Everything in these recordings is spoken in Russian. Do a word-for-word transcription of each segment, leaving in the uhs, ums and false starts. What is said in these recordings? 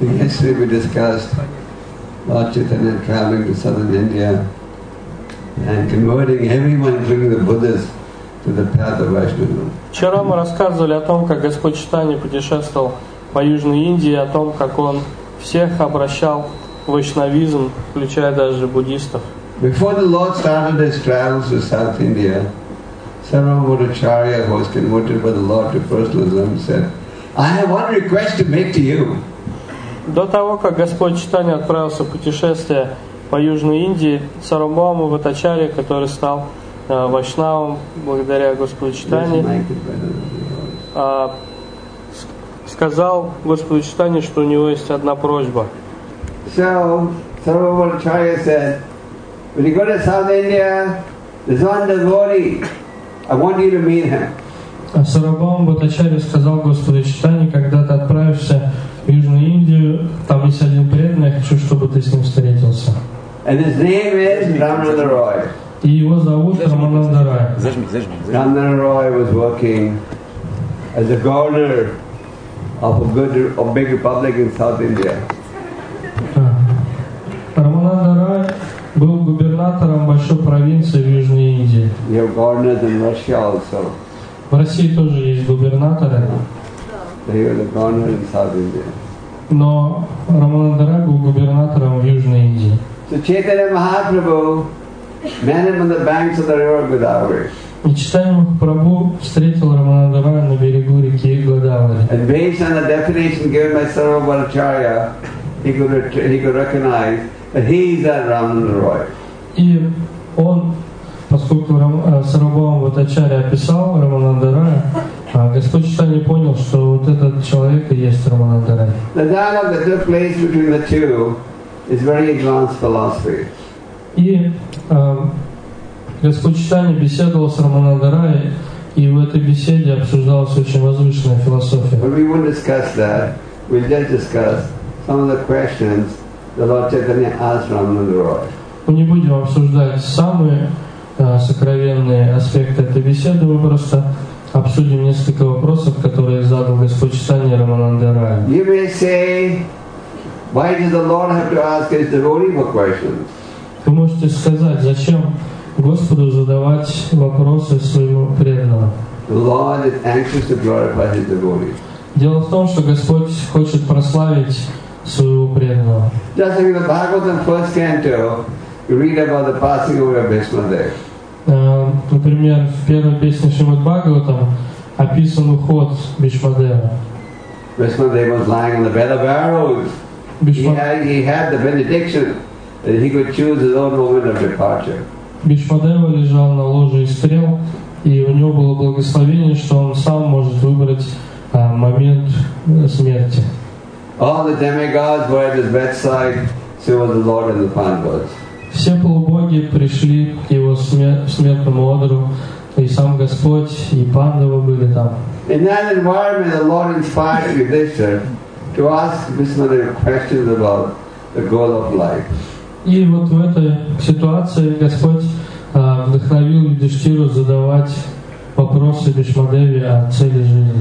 Yesterday we discussed Lord Chaitanya traveling to southern India and converting everyone, including the Buddhists, to the path of Vaishnavism. Вчера мы рассказывали о том, как Господь Чайтанья путешествовал по Южной Индии, о том, как Он всех обращал в вайшнавизм, включая даже буддистов. Before the Lord started his travels to South India, Sarvabhaumacharya, who was converted by the Lord to personalism, said, I have one request to make to you. До того, как Господь Чайтанья отправился в путешествие по Южной Индии, Сарвабхаума Бхаттачарья, который стал э, вайшнавом благодаря Господу Чайтанье, э, сказал Господу Чайтанье, что у него есть одна просьба. So, Sarvabhaumacharya said, when you go to South India, there's one devotee. I want you to meet him. Сарвабхаума Бхаттачарья сказал Господу Чайтанье, когда ты отправишься в Южную Индию, там есть один преданный, я хочу, чтобы ты с ним встретился. And his name is Ramananda Roy. И его зовут Рамананда Рай. Ramananda Roy was working as a governor of a good, a big republic in South India. Рамананда Рай был губернатором большой провинции в Южной Индии. We have governors in Russia also. В России тоже есть губернаторы. He was a governor in South India. Но Рамананда Рай был губернатором в Южной Индии. So Chaitanya Mahaprabhu met him on the banks of the river Godavari. И Чайтанья Махапрабху встретил Рамананда Рая на берегу реки Гладавари. And based on the definition given by Sarvabhaumacharya, he could he could recognize that he is that Ramananda Roy. И он, поскольку Сарвабхаума Бхаттачарья описал Рамананда Рая, Господь Чайтанья понял, что вот этот человек и есть Рамананда Рай. The dialogue that took place between the two is very advanced philosophy. И э, Господь Чайтанья беседовал с Рамананда Рай, и в этой беседе обсуждалась очень возвышенная философия. But we won't discuss that. We'll just discuss some of the questions the Lord Chaitanya asked Ramananda Roy. Мы не будем обсуждать самые э, сокровенные аспекты этой беседы, мы просто обсудим несколько вопросов, которые задал Господь Чайтанья Рамананда Раю. You may say, why does the Lord have to ask his devotee for questions? Вы можете сказать, зачем Господу задавать вопросы своему преданному? The Lord is anxious to glorify his devotees. Дело в том, что Господь хочет прославить своего преданного. Just like in the Bhagavatam first canto, you read about the passing away of Bhismadev. Например, в первой песне Шримад Бхагаватам описан уход Бхишмадева. Bhismadev was lying on the bed of arrows. He had, he had the benediction that he could choose his own moment of departure. Бхишмадева лежал на ложе из стрел, и у него было благословение, что он сам может выбрать а, момент смерти. All the demigods were at his bedside, so was the Lord and the Pandavas. Все полубоги пришли к его смер- смертному одру, и сам Господь, и Пандавы были там. In that environment, the Lord inspired Yudhishthira to ask Bhismadev questions about the goal of life. И вот в этой ситуации Господь а, вдохновил Юдхиштиру задавать вопросы Бхишмадеве о цели жизни.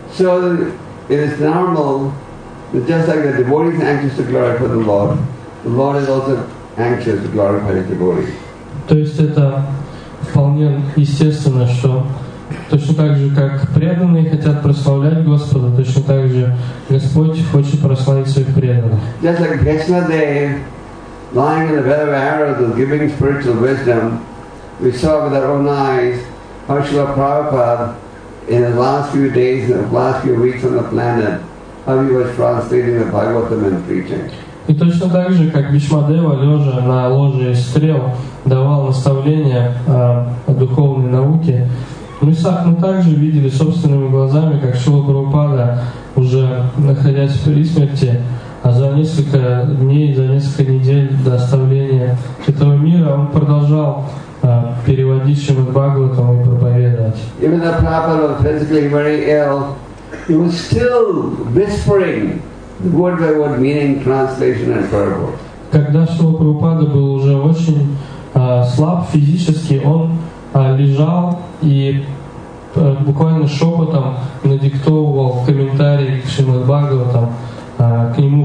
So it is normal that just like the devotee is anxious to glorify the Lord, the Lord is also anxious to glorify his devotee. То есть это вполне естественно, что точно так же, как преданные хотят прославлять Господа, точно так же Господь хочет прославить своих преданных. Just like Bhishmadev, lying in the bed of arrows and giving spiritual wisdom, we saw with our own eyes how Srila Prabhupada, in the last few days, in the last few weeks on the planet, how he was translating the Bhagavatam and preaching. И точно так же, как Бхишмадева, лежа на ложе из стрел, давал наставления о, о духовной науке, мы также видели собственными глазами, как Шрила Прабхупада, уже находясь при смерти, а за несколько дней, за несколько недель до оставления этого мира, он продолжал а, переводить Шримад Бхагаватам и проповедовать. Even though Prabhupada was physically very ill, he was still whispering word by word meaning, translation and purport. Когда Шрила Прабхупада был уже очень а, слаб физически, он а, лежал и а, буквально шепотом надиктовывал комментарий к Шримад Бхагаватам, а, к нему под,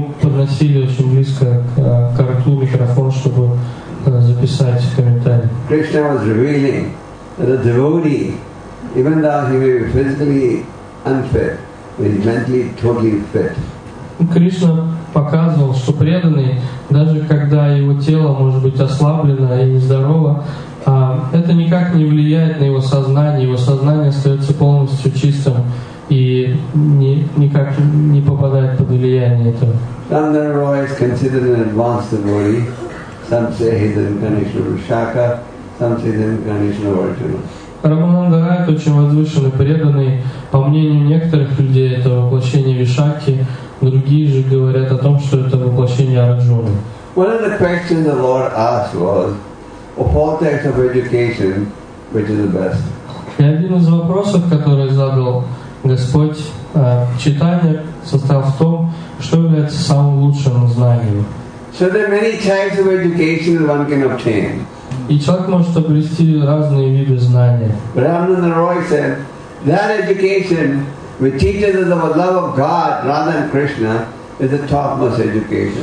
подносили очень близко к, к рту микрофон, чтобы записать комментарий. Krishna was revealing that a devotee, even though he may be physically unfit, is mentally totally fit. Кришна показывал, что преданный, даже когда его тело может быть ослаблено и нездорово, это никак не влияет на его сознание, его сознание остается полностью чистым и ни, никак не попадает под влияние этого. Ramdhanu Roy is considered an advanced devotee. Some say he's an incarnation of Vishaka, some say he's an incarnation of Arjuna. Рамананда Рай — очень возвышенный преданный. По мнению некоторых людей, это воплощение Вишаки, другие же говорят о том, что это воплощение Арджуны. One of the questions the Lord asked was, of all types of education, which is the best? И один из вопросов, который задал Господь э, читание, состоял в том, что является самым лучшим знанием. So there are many types of education that one can obtain. И человек может обрести разные виды знания. But Ramnanda Roy said, that education which teaches us about love of God rather than Krishna is the topmost education.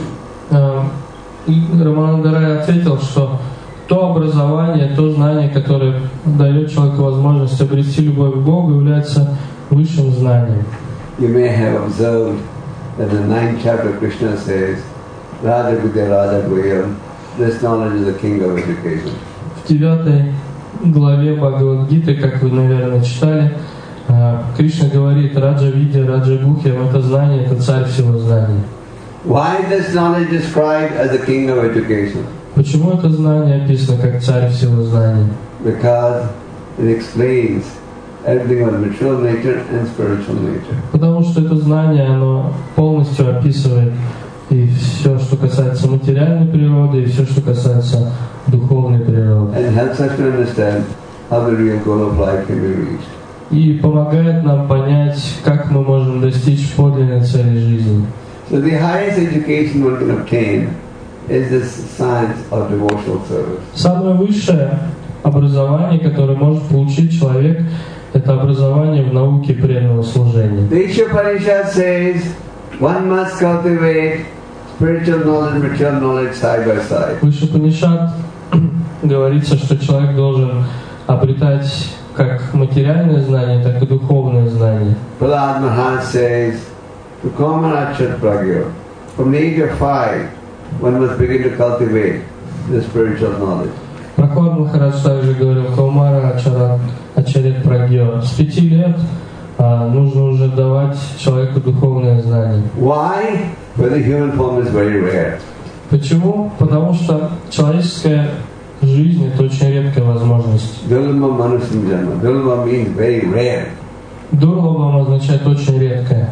И Рамананда Рай ответил, что то образование, то знание, которое дает человеку возможность обрести любовь к Богу, является высшим знанием. You may have observed that in the ninth chapter Krishna says, Radha Vidya Radha Guyam, this knowledge is the king of education. В девятой главе Бхагавад-гиты, как вы, наверное, читали, Кришна говорит: Раджа Видья, Раджа Гухьям — это знание, это царь всего знания. Why is this knowledge described as the king of education? Почему это знание описано как царь всего знания? Because it explains everything about material nature and spiritual nature. Потому что это знание, оно полностью описывает и все, что касается материальной природы, и все, что касается духовной природы. And helps us to understand how the real goal of life can be reached. И помогает нам понять, как мы можем достичь подлинной цели жизни. So the highest education one can obtain is this science of devotional service. Самое высшее образование, которое может получить человек, это образование в науке преданного служения. The Ishopanishad says one must cultivate spiritual knowledge and material knowledge side by side. В Ишупанишад говорится, что человек должен обретать как материальное знание, так и духовное знание. Prahlad Maharaj says, to Kamarachat Pragya, from the age of five, one must begin to cultivate the spiritual knowledge. Прохлад Махарадж также говорил: Каумара Ачарат Ачарет Прагьо. С пяти лет а, нужно уже давать человеку духовное знание. Why? Because the human form is very rare. Почему? Потому что человеческая жизнь — это очень редкая возможность. Dulma Manusimjana. Dulma means very rare. Дурлабам означает очень редкая.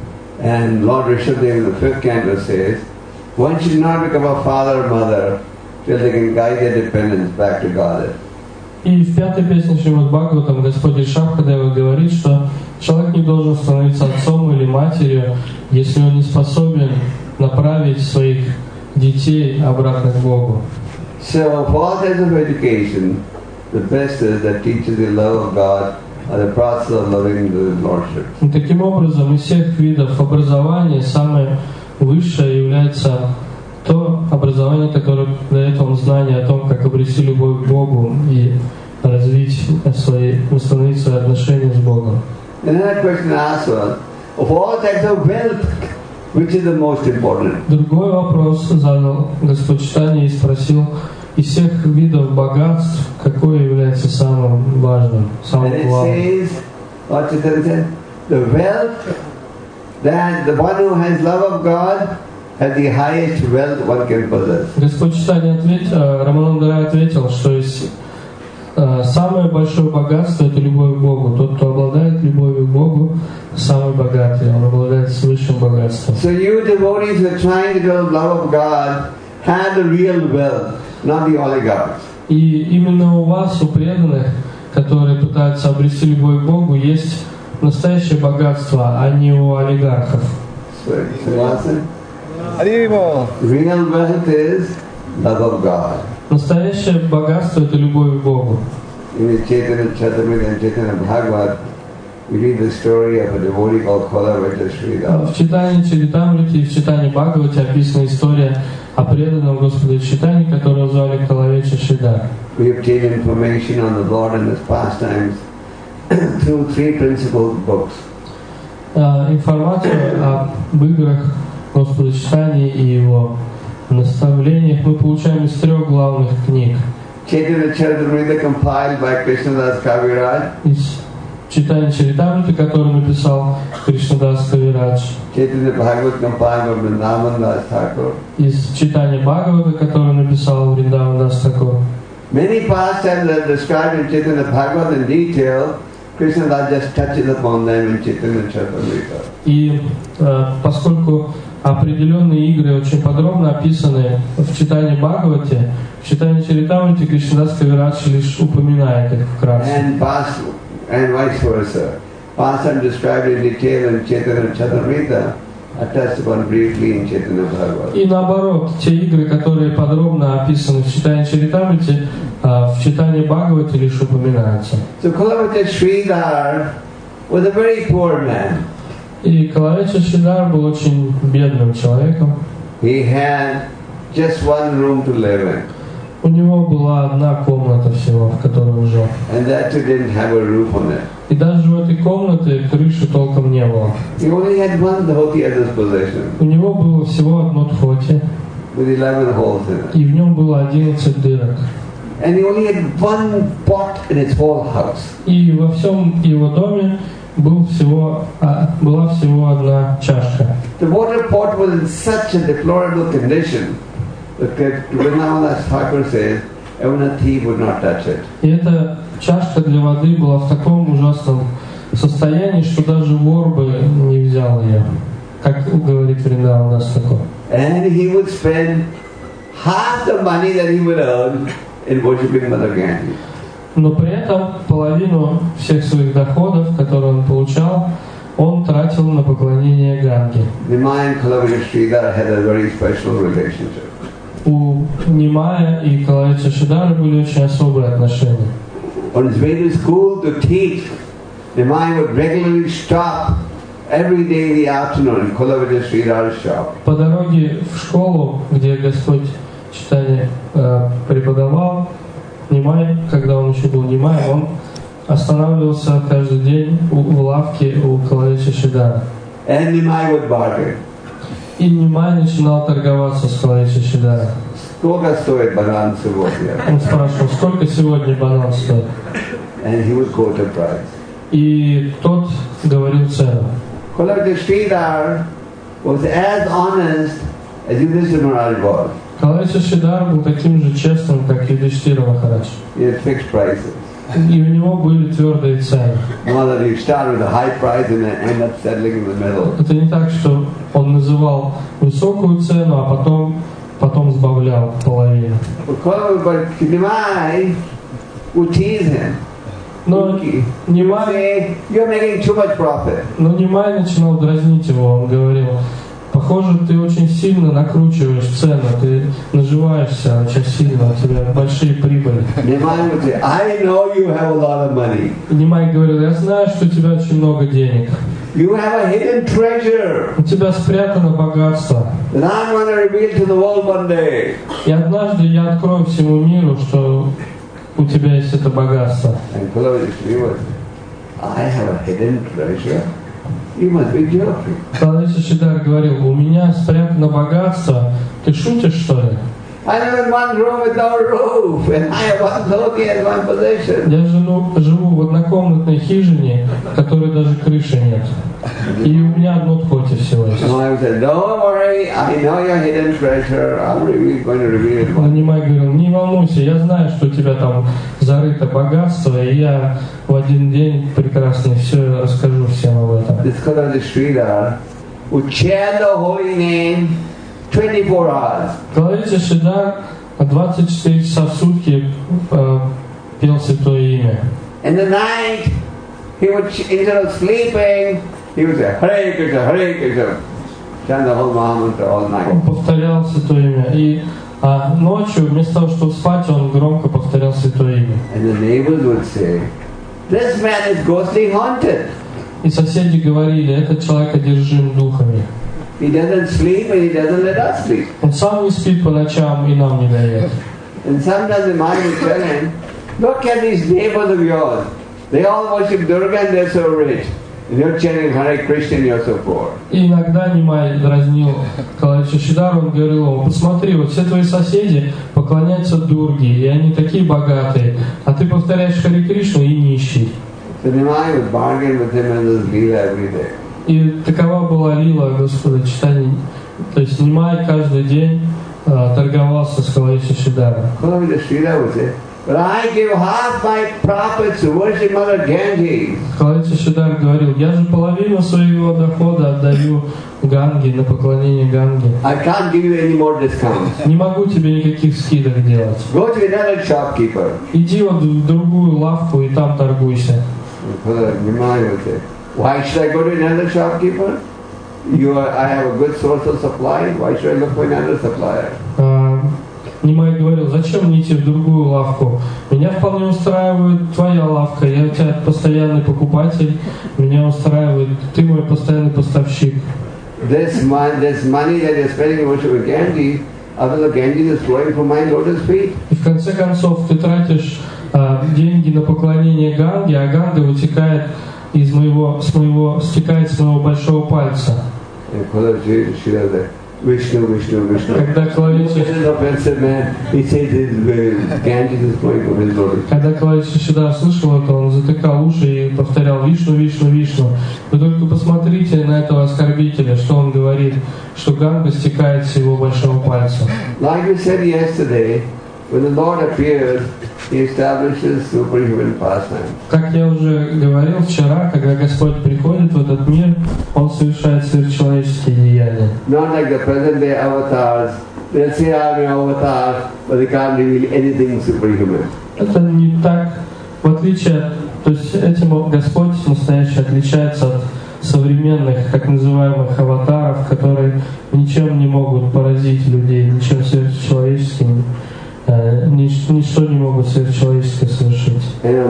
And Lord Rishabdev in the fifth canto says, one should not become a father or mother till they can guide their dependence back to God. И в пятой песне Шримад Бхагаватам Господь Ришабхадева говорит, что человек не должен становиться отцом или матерью, если он не способен направить своих детей обратно к Богу. So, for all types of education, the best is that teaches the love of God and the process of loving the Lordship. И таким образом, из всех видов образования самое высшее является то образование, которое дает вам знание о том, как обрести любовь к Богу и развить свои, восстановить свои отношения с Богом. Another question asked was, of all types of wealth, which is the most important? Другой вопрос задал Господь Чайтанья и спросил: из всех видов богатств, какое является самым важным, самым главным? And it says, what Chaitanya said, the wealth, that the one who has love of God has the highest wealth one can possess. Господь Чайтанья ответил, Рамананда Рай ответил, что есть самое большое богатство — это любовь к Богу. Тот, кто обладает любовью к Богу, самый богатый, он обладает высшим богатством. So you devotees who are trying to develop love of God have the real wealth, not the oligarchs. И именно у вас, у преданных, которые пытаются обрести любовь к Богу, есть настоящее богатство, а не у олигархов. Real wealth is love of God. Настоящее богатство — это любовь к Богу. In the Chaitanya Charitamrita and Chaitanya Bhagavad, we read the story of a devotee called Kolavaccha Sridhar. В читании Чаритамрити и в читании Бхагавати описана история о преданном Господу Чайтанье, которого звали Калавеча Шридар. We obtain information on the Lord and His pastimes through three principal books. Информацию об играх Господа Чайтаньи и его наставлениях мы получаем из трех главных книг. Chaitanya Charitamrita compiled by Krishnadas Kaviraj. Из читания Чаритамриты, который написал Кришнадас Кавирадж. Chaitanya Bhagavat compiled by Vrindavan Das Thakur. Из читания Бхагавата, который написал Вриндаван Дас Такур. Many pastimes are described in Chaitanya Bhagavat in detail. Krishnadas just touches upon them in Chaitanya Charitamrita. И э, поскольку определенные игры очень подробно описаны в читании Бхагавати, в читании Чаритамрити Кришнадас Кавирадж лишь упоминает их вкратце. And past and vice versa. Pastimes described in detail in Chaitanya Charitamrita are touched upon briefly in Chaitanya Bhagavat. И наоборот, те игры, которые подробно описаны в читании Чаритамрити, в читании Бхагавати лишь упоминаются. So Kolavaccha Sridhar was a very poor man. И Калавеча Шридар был очень бедным человеком. He had just one room to live in. У него была одна комната всего, в которой он жил. And that too didn't have a roof on it. И даже в этой комнате крыши толком не было. He only had one dhoti at his possession, У него было всего одно дхоти, with eleven holes in it. и в нем было одиннадцать дырок. And he only had one pot in his whole house. И во всем его доме был всего, а, была всего одна чашка. The water pot was in such a deplorable condition that Vrindavan Das Thakur says, even a thief would not touch it. И эта чашка для воды была в таком ужасном состоянии, что даже вор бы не взял ее, как говорит Вриндаван Дас Такур. And he would spend half the money that he would earn in worshipping Mother Gandhi. Но при этом половину всех своих доходов, которые он получал, он тратил на поклонение Ганге. Nimai and Kolavaccha Sridhar had a very special relationship. У Нимая и Калавеча Шридара были очень особые отношения. On his way to school to teach, Nimai would regularly stop every day in the afternoon in Kolavaccha Sridhar's shop. По дороге в школу, где Господь Чайтанья э, преподавал, Нимай, когда он еще был Нимай, он останавливался каждый день у, в лавке у Калавеча Шридара. And Nimai would bargain. И Нимай начинал торговаться с Калавеча Шридара. Сколько стоит банан сегодня? Он спрашивал, сколько сегодня банан стоит? And he would quote a price. И тот говорил цену. Kolavaccha Sridhar was as honest as Yudhishthira Maharaj was. Калавеча Шридар был таким же честным, как и Юдхиштира Махарадж. He had fixed prices. И у него были твердые цены. Not that he start with a high price and then end up settling in the middle. Это не так, что он называл высокую цену, а потом, потом сбавлял половину. But Nimai would tease him. Но Нимай, Say, you're making too much profit. но Нимай начинал дразнить его. Он говорил, похоже, ты очень сильно накручиваешь цену, ты наживаешься очень сильно, у тебя большие прибыли. Nimai would say, I know you have a lot of money. И Нимай говорил, я знаю, что у тебя очень много денег. You have a hidden treasure У тебя спрятано богатство. that I'm going to reveal to the world one day. И однажды я открою всему миру, что у тебя есть это богатство. And Kolavaccha Sridhar was, I have a hidden treasure? You must be joking. Калавеча Шридар говорил, у меня спрятано богатство, ты шутишь, что ли? I live in one room with no roof, and I have one dhoti and one possession. Я живу, живу в однокомнатной хижине, в которой даже крыши нет. И у меня одно дхоти всего есть. And I said, don't worry, I know your hidden treasure. I'm really going to reveal it. А Нимай говорил, не волнуйся, я знаю, что у тебя там зарыто богатство, и я в один день прекрасный все расскажу всем об этом. This Kolavaccha Sridhar would chant the holy name twenty-four hours. Калавеча Шридар двадцать четыре часа в сутки э, пел Святое Имя. In the night, he would, instead of sleeping, he would say, Hare Krishna, Hare Krishna. Chant the whole Mahamantra all Он night. повторял Святое Имя. И а ночью, вместо того, чтобы спать, он громко повторял Святое Имя. And the neighbors would say, this man is ghostly haunted. И соседи говорили, этот человек одержим духами. He doesn't sleep and he doesn't let us sleep. Он сам не спит по ночам и нам не дает. And sometimes the mind will tell him, look at these neighbors of yours. They all worship Durga and they're so rich. And you're chanting Hare Krishna and you're so poor. И иногда Нимай дразнил Калавича Шридару, он говорил ему, посмотри, вот все твои соседи поклоняются Дурге, и они такие богатые, а ты повторяешь Харе Кришну и нищий. So Nimai would bargain with him in this Leela every day. И такова была лила Господа читания. То есть Нимай каждый день uh, торговался с Калавича Шридаром. Kalavija Sridhar would say, but I give half my profits to worship Mother Ganges. Калавича Шридар говорил, я же половину своего дохода отдаю Ганге, на поклонение Ганге. I can't give you any more discounts. Не могу тебе никаких скидок делать. Go to another shopkeeper. Иди вот в другую лавку и там торгуйся. Nimai would say, why should I go to another shopkeeper? You are, I have a good source of supply. Why should I look for another supplier? Нимай говорил, зачем мне идти в другую лавку? Меня вполне устраивает твоя лавка, я у тебя постоянный покупатель, меня устраивает, ты мой постоянный поставщик. This money, this money that you're spending on worship of Ganges, after the Ganges is flowing from my lotus feet. И в конце концов ты тратишь а, деньги на поклонение Ганге, а Ганга вытекает из моего, с моего, стекает с моего большого пальца. Vishnu, Vishnu, Vishnu. Когда Калавича Когда Калавича Шридар слышал это, он затыкал уши и повторял Вишну, Вишну, Вишну. Вы только посмотрите на этого оскорбителя, что он говорит, что Ганга стекает с его большого пальца. Like we said yesterday, when the Lord appears, He establishes superhuman pastime. Как я уже говорил вчера, когда Господь приходит в этот мир, Он совершает сверхчеловеческие деяния. Not like the present day avatars. They'll say I'm an avatar, but they can't reveal anything superhuman. Это не так, в отличие, то есть этим Господь настоящий отличается от современных, так называемых аватаров, которые ничем не могут поразить людей, ничем сверхчеловеческим. Нич, ничто не могут сверхчеловеческое совершить.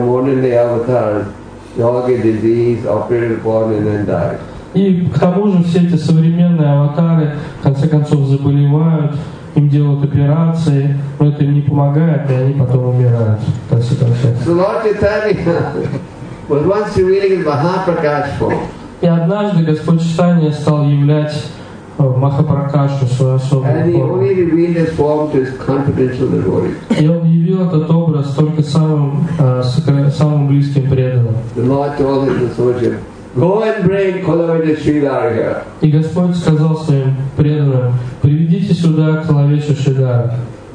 И к тому же все эти современные аватары в конце концов заболевают, им делают операции, но это им не помогает, и они потом умирают. И однажды Господь Чайтанья стал являть Махапракашу свою особую форму. И он явил этот образ только самым, uh, самым близким преданным. И Господь сказал своим преданным, приведите сюда Калавича Шридара.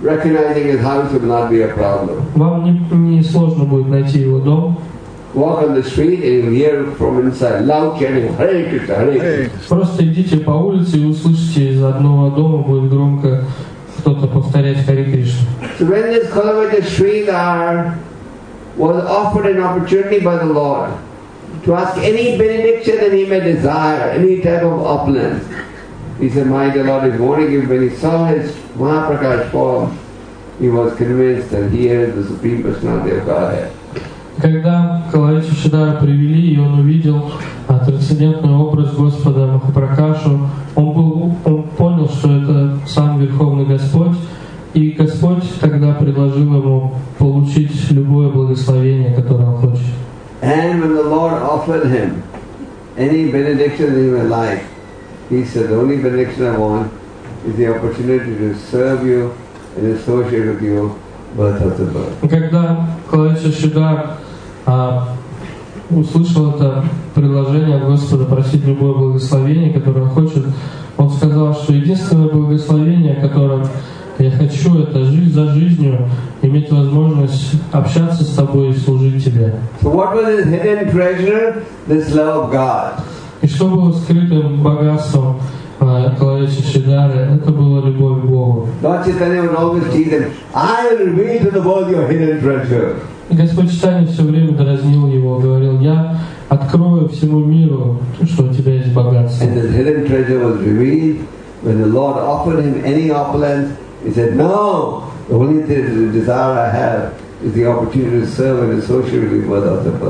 Вам не, не сложно будет найти его дом. Walk on the street and you hear from inside loud chanting Hare Krishna, Hare Krishna. Просто идите по улице и услышите из одного дома будет громко кто-то повторять Харе Кришну. So when this Kalavija Sridhar was offered an opportunity by the Lord to ask any benediction that he may desire, any type of opulence, he said, my dear Lord is wanting him. When he saw his Mahaprakash form, he was convinced that he is the Supreme Personality of Godhead. Когда Калавича Шридара привели, и он увидел а, трансцендентный образ Господа Махапракашу, он, был, он понял, что это сам Верховный Господь, и Господь тогда предложил ему получить любое благословение, которое он хочет. And when the Lord offered him any benediction that he may like, he said, the only benediction I want is the opportunity to serve you and associate with you birth after birth. Когда Калавича Шридар а, услышал это предложение от Господа просить любое благословение, которое он хочет, он сказал, что единственное благословение, которое я хочу, это жить за жизнью, иметь возможность общаться с тобой и служить тебе. So what was his hidden treasure? This love of God. И что было скрытым богатством Калавича Шридара? Это была любовь к Богу. Lord Chaitanya would always teach them, I will reveal to the world your hidden treasure. И Господь Чайтанья все время дразнил его, говорил, я открою всему миру, что у тебя есть богатство. And this hidden treasure was revealed when the Lord offered him any opulence. He said, no, the only desire I have is the opportunity to serve and associate with you birth after birth.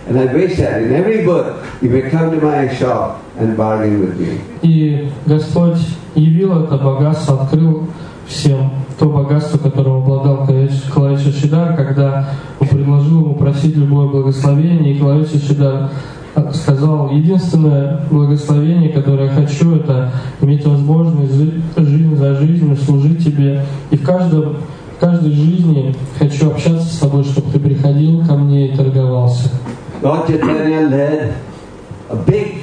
And I wish that in every book you may come to my shop and bargain with me. И Господь явил это богатство, открыл всем то богатство, которым обладал Клавиша Шридар, когда он предложил ему просить любое благословение, и Клавиша Шридар сказал: единственное благословение, которое я хочу, это иметь возможность жить жизнь за жизнью, служить тебе. И в каждом, в каждой жизни хочу общаться с тобой, чтобы ты приходил ко мне и торговался. Lord Chaitanya led a big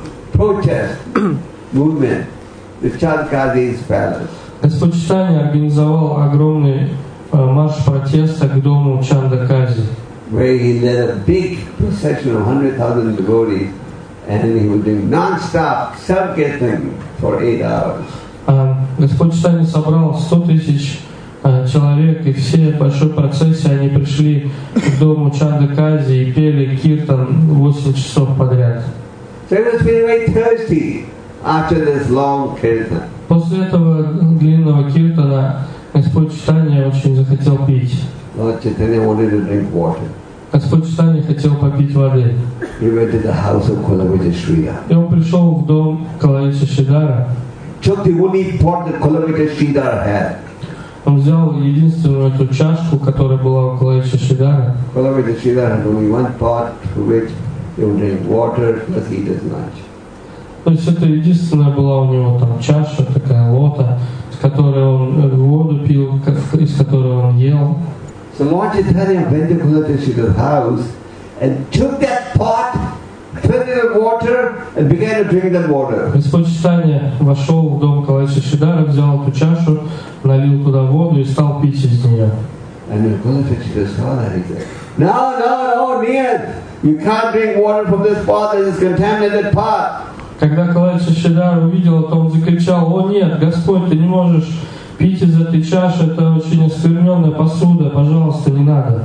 protest movement to Chandkadi's palace. Господь Чайтанья организовал огромный э, марш протеста к дому Чандакази, where he led a big procession of one hundred thousand devotees, and he was doing non-stop Sankirtan for eight hours. А Господь Чайтанья собрал сто тысяч э, человек, и все в большой процессии они пришли к дому Чандакази и пели киртан восемь часов подряд. So he was feeling very thirsty after this long kirtan. После этого длинного киртана Господь Чайтанья очень захотел пить. Lord Chaitanya wanted to drink water. Господь Чайтанья хотел попить воды. He went to the house of Kulavija Sridhar. И он пришел в дом Калавича Шридара. Took the only pot that Kulavija Sridhar had. Он взял единственную эту чашку, которая была у Калавича Шридара. Kulavija Sridhar had only one pot through which he would drink water plus eat his lunch. То есть это единственная была у него там чаша, такая лота, с которой он воду пил, из которой он ел. So Lord Chaitanya went to Kulavija Sridhar's house and took that pot, filled it with water, and began to drink that water. Господь Чайтанья вошел в дом Калавича Шридара, взял эту чашу, налил туда воду и стал пить из нее. And when Kulavija Sridhar saw that, he said, "No, no, no, Niyat, you can't drink water from this pot. This is contaminated pot." Когда Калавича Шридар увидел это, он закричал: «О нет, Господь, ты не можешь пить из этой чаши, это очень оскверненная посуда, пожалуйста, не надо».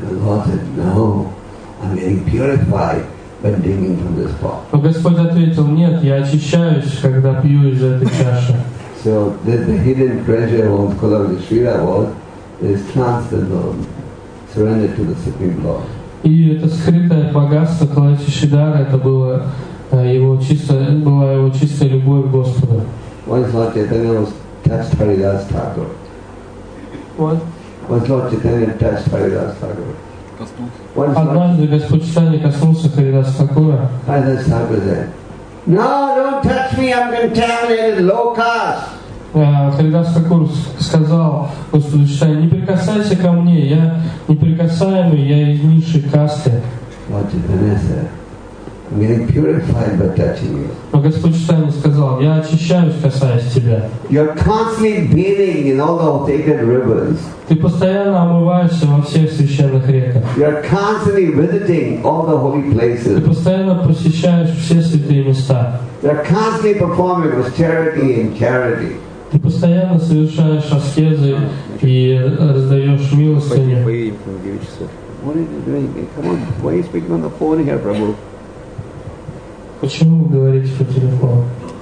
Но Господь ответил: «Нет, я очищаюсь, когда пью из этой чаши». So the, the hidden treasure of Kulavija Sridhar was is transcendental, surrender to the Supreme Lord. И это скрытое богатство Калавича Шридара, это было его чистая, была его чистая любовь к Господу. Once Lord Chaitanya was touched Haridas Thakur. What? Once Lord Chaitanya touched Haridas Thakur. Однажды Господь Чайтанья коснулся Харидаса Тхакура. Haridas Thakur said, "No, don't touch me, I'm contaminated, low caste." Харидас Тхакур сказал Господу Чайтанье: «Не прикасайся ко мне, я неприкасаемый, я из низшей касты». Lord Chaitanya said, "I'm getting purified by touching you." Но Господь Чайтанья сказал: «Я очищаюсь, касаясь тебя». You're constantly bathing in all the sacred rivers. Ты постоянно омываешься во всех священных реках. You're constantly visiting all the holy Ты places. постоянно посещаешь все святые места. You're constantly performing austerity and charity. Ты постоянно совершаешь аскезы и раздаешь милостыню. What are you doing? Come on, why are you speaking on the phone here, Prabhu? Почему вы говорите по телефону?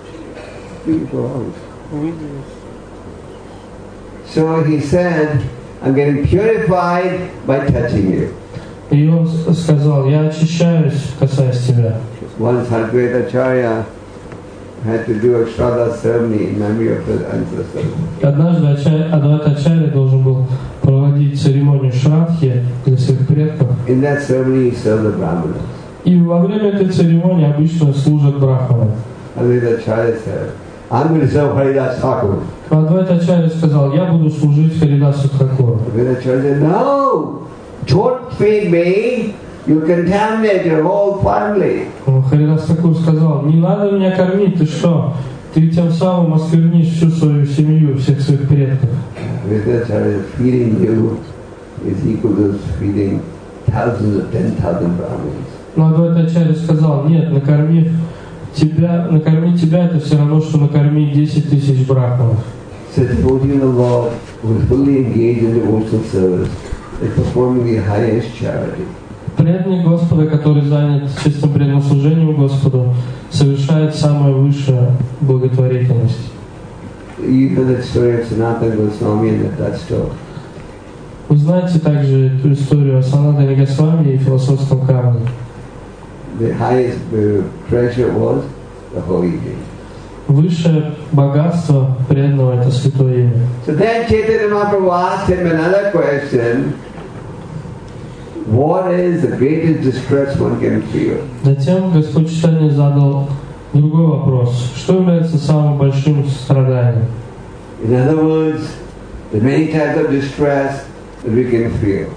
So he said, "I'm getting purified by touching you." И он сказал: «Я очищаюсь, касаясь тебя». Once Advaita Acharya had to do a Shraddha ceremony in memory of his ancestors. Однажды Адвайта Ачарья должен был проводить церемонию Шрадхи для своих предков. In that ceremony, he served the Brahmanas. И во время этой церемонии обычно служат брахманы. Advaita Acharya said, "I'm going to serve Haridas Thakur." Адвайта Ачарья сказал: «Я буду служить Харидасу Тхакуру». Advaita Acharya said, "No, don't feed me. You contaminate your whole family." Харидас Тхакур сказал: «Не надо меня кормить, ты что? Ты тем самым осквернишь всю свою семью, всех своих предков». Advaita Acharya, feeding you is equal to feeding thousands of ten thousand Brahmins. Но Адвайта Ачарья сказал: «Нет, накормив тебя, накормить тебя это все равно, что накормить десять тысяч брахманов». So the devotee of the Lord who is fully engaged in devotional service is performing the highest charity. Преданник Господа, который занят чистым преданным служением Господу, совершает самую высшую благотворительность. You know that story of Sanatana Goswami and the Dutch store. Вы знаете также эту историю о Санатане Госвами и философском камне. the highest uh, treasure was the holy name. Высшее богатство преданного — это святое имя. So then Chaitanya Mahaprabhu asked him another question. What is the greatest distress one can feel? Затем Господь Чайтанья задал другой вопрос. Что является самым большим страданием? In other words, the many types of distress that we can feel.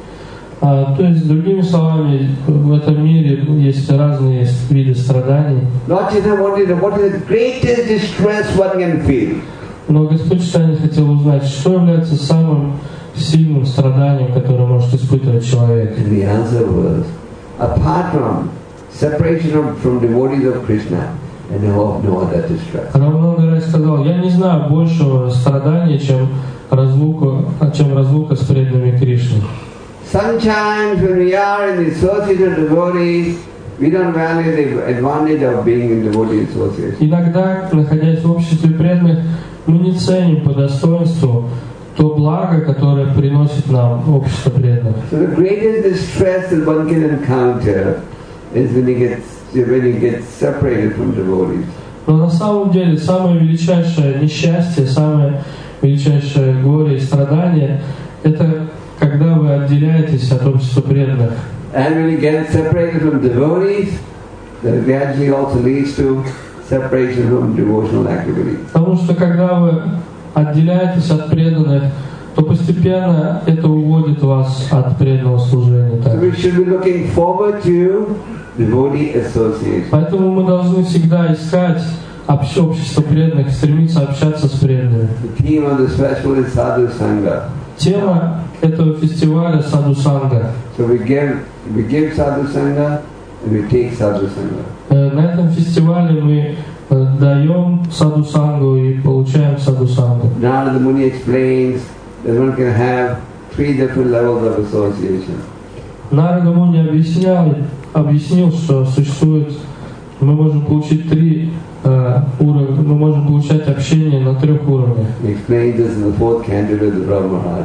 А, то есть, другими словами, в этом мире есть разные виды страданий. Lord Chaitanya wanted to know what is the greatest distress one can feel. Но Господь Чайтанья хотел узнать, что является самым сильным страданием, которое может испытывать человек. And the answer was, apart from separation from devotees of Krishna, and no, no other distress. Раманандарай сказал: я не знаю большего страдания, чем разлука, чем разлука с преданными Кришны. Sometimes when we are in the association of devotees, we don't value the advantage of being in devotee association. Иногда, находясь в обществе преданных, мы не ценим по достоинству то благо, которое приносит нам общество преданных. So the greatest distress that one can encounter is when he gets when he gets separated from devotees. Но на самом деле самое величайшее несчастье, самое величайшее горе и страдание — это когда вы отделяетесь от общества преданных. And when you get separated from devotees, that gradually also leads to separation from devotional activities. Потому что когда вы отделяетесь от преданных, то постепенно это уводит вас от преданного служения. So we should be looking forward to devotee association. Поэтому мы должны всегда искать общество преданных, стремиться общаться с преданными. The theme of this festival is Sadhu Sangha. Тема этого фестиваля Саду Санга. So we give we give Sadhu Sangha and we take Sadhu Sangha. На этом фестивале мы даем Саду Сангу и получаем Саду Сангу. Narada Muni explains that one can have three different levels of association. Нарада Муни объяснял, объяснил, что существует, мы можем получить три uh, уровня, мы можем получать общение на трех уровнях. He explained this in the fourth canto of the Brahma Maharaj.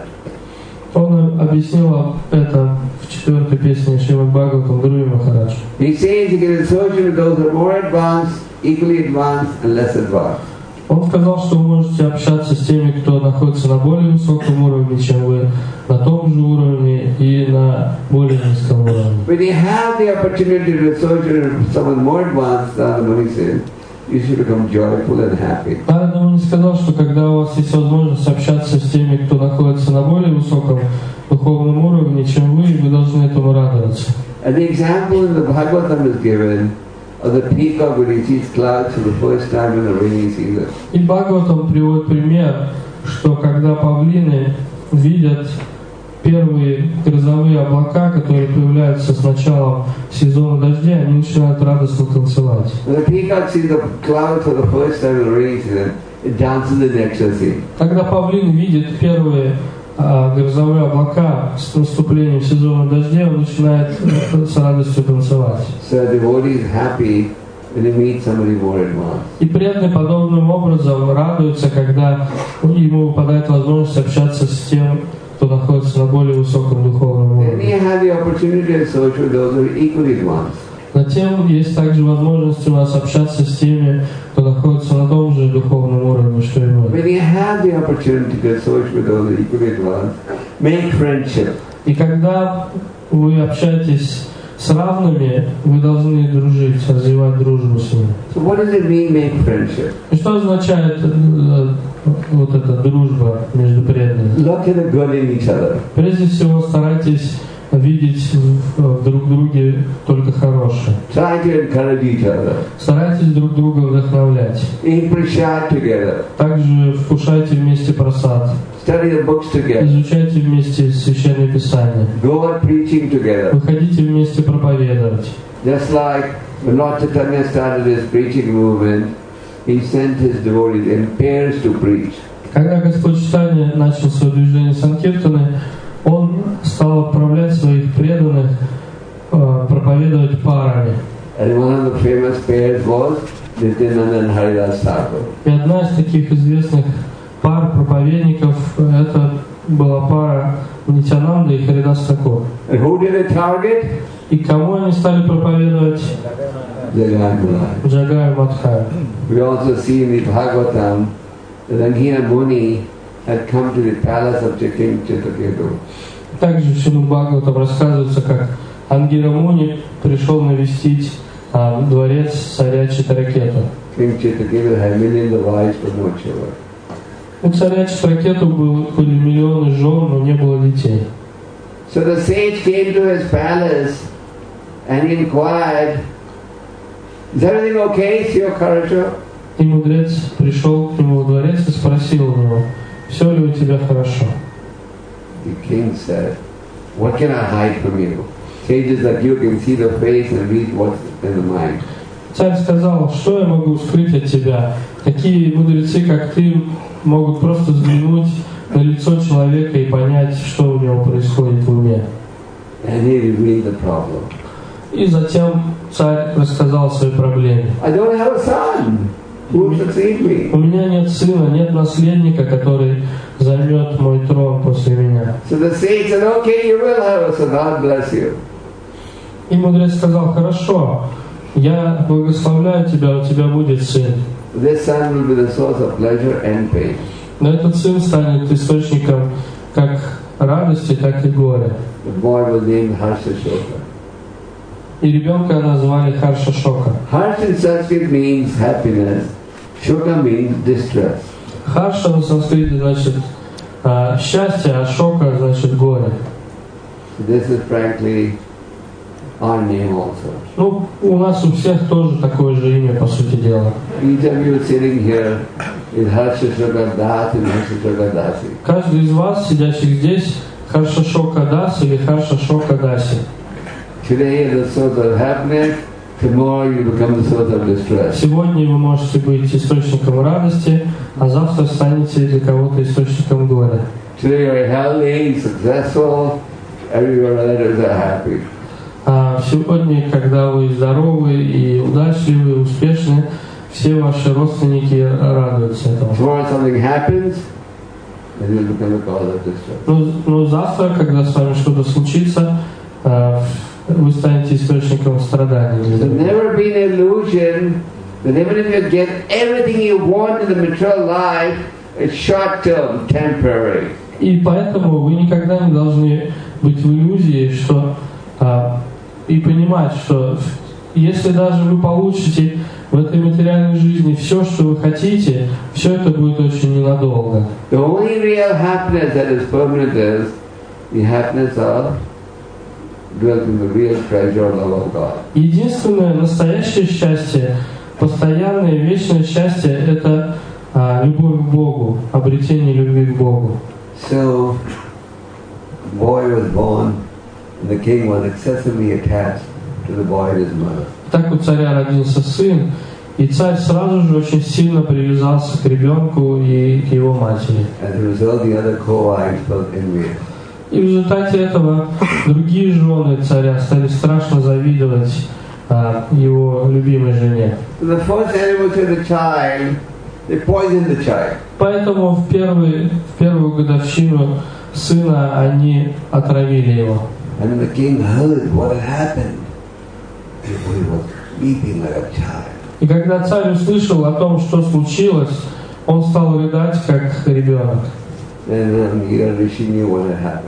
Он объяснил это в четвертой песне Шримад Бхагаватам Dhruvi Maharaj. He says you can associate with those who are more advanced, equally advanced, and less advanced. Он сказал, что вы можете общаться с теми, кто находится на более высоком уровне, чем вы, на том же уровне и на более низком уровне. When you have the opportunity to associate with someone more advanced, Narada Muni says, you should become joyful and happy. Нарада Муни сказал, что когда у вас есть возможность общаться с теми, кто находится на более высоком духовном уровне, чем вы, вы должны этому радоваться. And the example in the Bhagavatam is given of the peacock when he sees clouds for the first time in the rainy season. И Бхагаватам приводит пример, что когда павлины видят первые грозовые облака, которые появляются с началом сезона дождя, они начинают радостно танцевать. When the peacock sees the clouds for the first time in the rainy season, it dances in ecstasy. Когда павлин видит первые а, грозовые облака с наступлением сезона дождя, он начинает с радостью танцевать. So the devotee is happy when they meet somebody more advanced. И преданный подобным образом радуется, когда ему выпадает возможность общаться с тем, кто находится на более высоком духовном Then уровне. you have the opportunity to associate with those who are equally advanced. Затем есть также возможность у нас общаться с теми, кто находится на том же духовном уровне, что и мы. When you have the opportunity to associate with those who are equally advanced, make friendship. И когда вы общаетесь с равными, вы должны дружить, развивать дружбу с ними. So what does it mean, make friendship? И что означает э, вот эта дружба между преданными? Look at the good in each other. Прежде всего старайтесь видеть в, в друг друге только хорошее. Try to encourage each other. Старайтесь друг друга вдохновлять. Eat prasad together. Также вкушайте вместе прасад. Study the books together. Изучайте вместе Священное Писание. Go out preaching together. Выходите вместе проповедовать. Just like when Lord Chaitanya started his preaching movement, he sent his devotees in pairs to preach. Когда Господь Чайтанья начал свое движение Санкиртаны, он стал отправлять своих преданных э, проповедовать парами. And one of the famous pairs was Nityananda and Haridas Thakur. И одна из таких известных пар проповедников это была пара Нитьянанда и Харидас Такур. And who did they target? И кому они стали проповедовать? Jagai Джагая Мадхая. We also see in the Bhagavatam that Angina Muni had come to the palace of King Chitraketu. Также в Шримад Бхагаватам рассказывается, как Ангира Муни пришел навестить а, дворец царя Читракету. King Chitraketu had millions of wives but no children. У царя Читракету был, были миллионы жен, но не было детей. So the sage came to his palace and he inquired, "Is everything okay, Sri Kharaja?" И мудрец пришел к нему во дворец и спросил у него: «Все ли у тебя хорошо?» The king said, "What can I hide from you? Sages like you can see the face and read what's in the mind." Царь сказал: «Что я могу скрыть от тебя? Такие мудрецы, как ты, могут просто взглянуть на лицо человека и понять, что у него происходит в уме». And he revealed the problem. И затем царь рассказал о своей проблеме. I don't have a son who will succeed me. У меня нет сына, нет наследника, который займет мой трон после меня. So the sage said, "Okay, you will have a son. God bless you." И мудрец сказал: «Хорошо, я благословляю тебя, у тебя будет сын. This son will be the source of pleasure and pain. Но этот сын станет источником как радости, так и горя». The boy was named Harshashoka. И ребенка назвали Харша-Шока. Harsh in Sanskrit means happiness. Shoka means distress. Харша на санскрите значит а, счастье, а Шока значит горе. So this is frankly our name also. Ну, у нас у всех тоже такое же имя, по сути дела. Each of you sitting here is Harshashoka Das and Harshashoka Dasi. Каждый из вас, сидящих здесь, Харша-Шока Дас или Харша-Шока Даси. Today is the source of happiness. Tomorrow you become the source of distress. Сегодня вы можете быть источником радости, а завтра станете для кого-то источником горя. Today you are healthy, successful. Every your relatives are happy. А сегодня, когда вы здоровы и удачливы, успешны, все ваши родственники радуются этому. Tomorrow something happens, and you become the cause of distress. Но, но завтра, когда с вами что-то случится, вы станете источником страданий. So never be an illusion that even if you get everything you want in the material life, it's short-term, temporary. И поэтому вы никогда не должны быть в иллюзии, что а, и понимать, что если даже вы получите в этой материальной жизни все, что вы хотите, все это будет очень ненадолго. The only real happiness that is permanent is the happiness of dwelling the real treasure love of God. Единственное настоящее счастье, постоянное вечное счастье – это а, любовь к Богу, обретение любви к Богу. So, boy was born, and the king was excessively attached to the boy and his mother. Так у царя родился сын, и царь сразу же очень сильно привязался к ребенку и к его матери. As a result, the other co-wives felt envious. И в результате этого другие жены царя стали страшно завидовать а, его любимой жене. So the first anniversary of the child, they poisoned the child. Поэтому в, первый, в первую годовщину сына они отравили его. And when the king heard what had happened, he was weeping like a child. И когда царь услышал о том, что случилось, он стал рыдать, как ребенок. And Angira Rishi knew what had happened.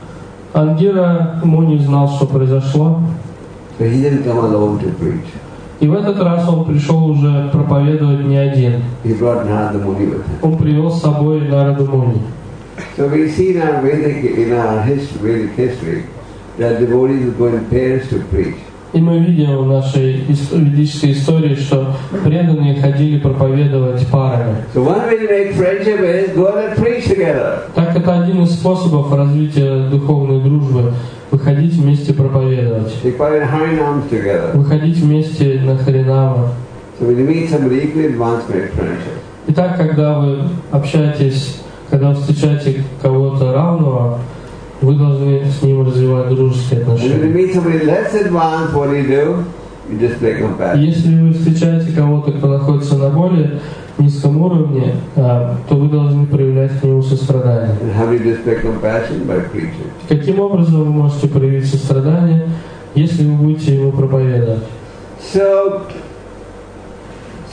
Ангира Муни знал, что произошло. So he didn't come alone to preach. И в этот раз он пришел уже проповедовать не один. He brought Narada Muni with him. Он привел с собой Нараду Муни. So we see in our Vedic, in our history, Vedic history, that devotees go in pairs to preach. И мы видим в нашей ведической истории, что преданные ходили проповедовать парами. So one way to make friendship is go out and preach together. Так это один из способов развития духовной дружбы. Выходить вместе проповедовать. They call it Harinams together. Выходить вместе на Харинамы. So when you meet somebody equally advanced, make friendship. Итак, когда вы общаетесь, когда вы встречаете кого-то равного, вы должны с ним развивать дружеские And when you отношения. meet somebody less advanced, what do you do? You display compassion. Если вы встречаете кого-то, кто находится на более низком уровне, а, то вы должны проявлять к нему сострадание. And how do you display compassion? By preaching. Каким образом вы можете проявить сострадание, если вы будете ему проповедовать? So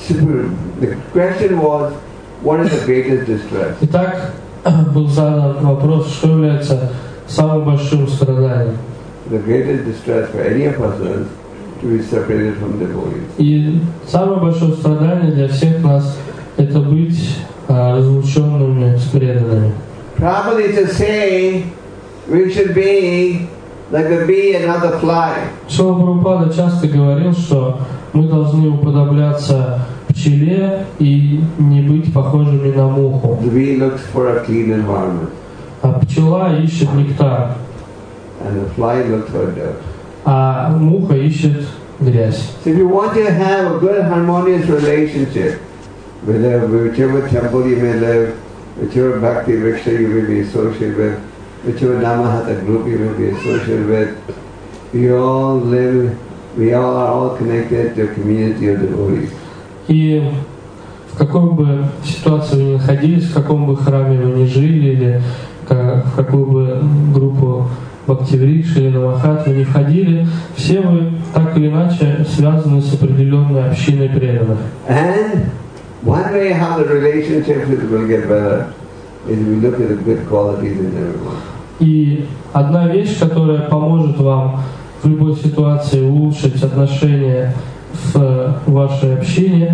super, the question was, what is the greatest distress? Итак, был задан вопрос, что является самым большим страданием. The greatest distress for any of us is to be separated from devotees. И самое большое страдание для всех нас – это быть а, разлученными с преданными. Prabhupada used to say, we should be like the bee and not the fly. Шрила Прабхупада часто говорил, что мы должны уподобляться пчеле и не быть похожими на муху. The bee looks for a clean environment, А пчела ищет нектар, and the fly looks for dirt. а муха ищет грязь. So if you want to have a good harmonious relationship, whether whichever temple you may live, whichever bhakti vriksha you may be associated with, whichever Dhammahatha group you may be associated with, we all live, we all are all connected to a community of devotees. И в какой бы ситуации вы ни находились, в каком бы храме вы ни жили, или в какую бы группу Бхактиврикши или Намахат вы не входили, все вы так или иначе связаны с определенной общиной преданных. And one way how the relationships will get better is we look at the good qualities in everyone. И одна вещь, которая поможет вам в любой ситуации улучшить отношения в вашей общине,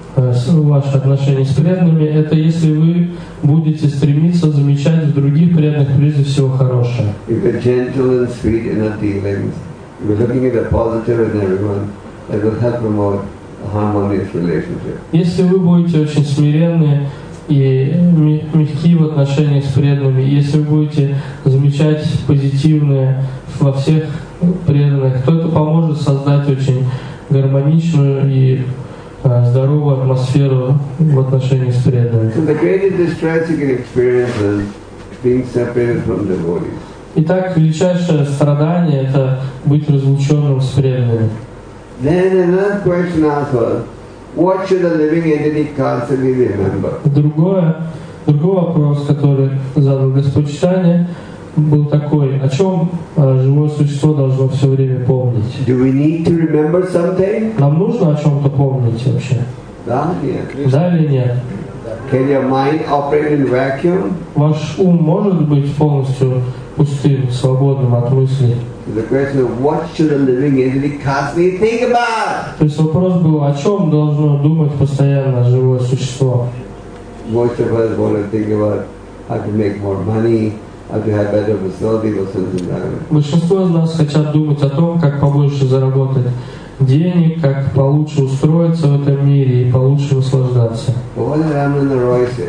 ваши отношения с преданными, это если вы будете стремиться замечать в других преданных прежде всего хорошее. If you're gentle and sweet in our dealings, if you're looking at the positive in everyone, that will help promote a harmonious relationship. Если вы будете очень смиренны и мягки в отношениях с преданными, если вы будете замечать позитивное во всех преданных, то это поможет создать очень гармоничную и здоровую атмосферу в отношении с преданными. So the greatest distress you can experience is being separated from devotees. Итак, величайшее страдание – это быть разлученным с преданными. Then another question asked was, what should a living entity constantly remember? Другое, другой вопрос, который задал Господь Чайтанья, был такой: о чем живое существо должно все время помнить? Do we need to remember something? Нам нужно о чем-то помнить вообще? Да, нет. Да или нет? Can your mind operate in vacuum? Ваш ум может быть полностью пустым, свободным от мыслей? The question of what should a living entity constantly think about? То есть вопрос был, о чем должно думать постоянно живое существо? Most of us want to think about how to make more money, how to have better facilities or something like that. Большинство из нас хотят думать о том, как побольше заработать денег, как получше устроиться в этом мире и получше наслаждаться. But what did Ramananda Roy say?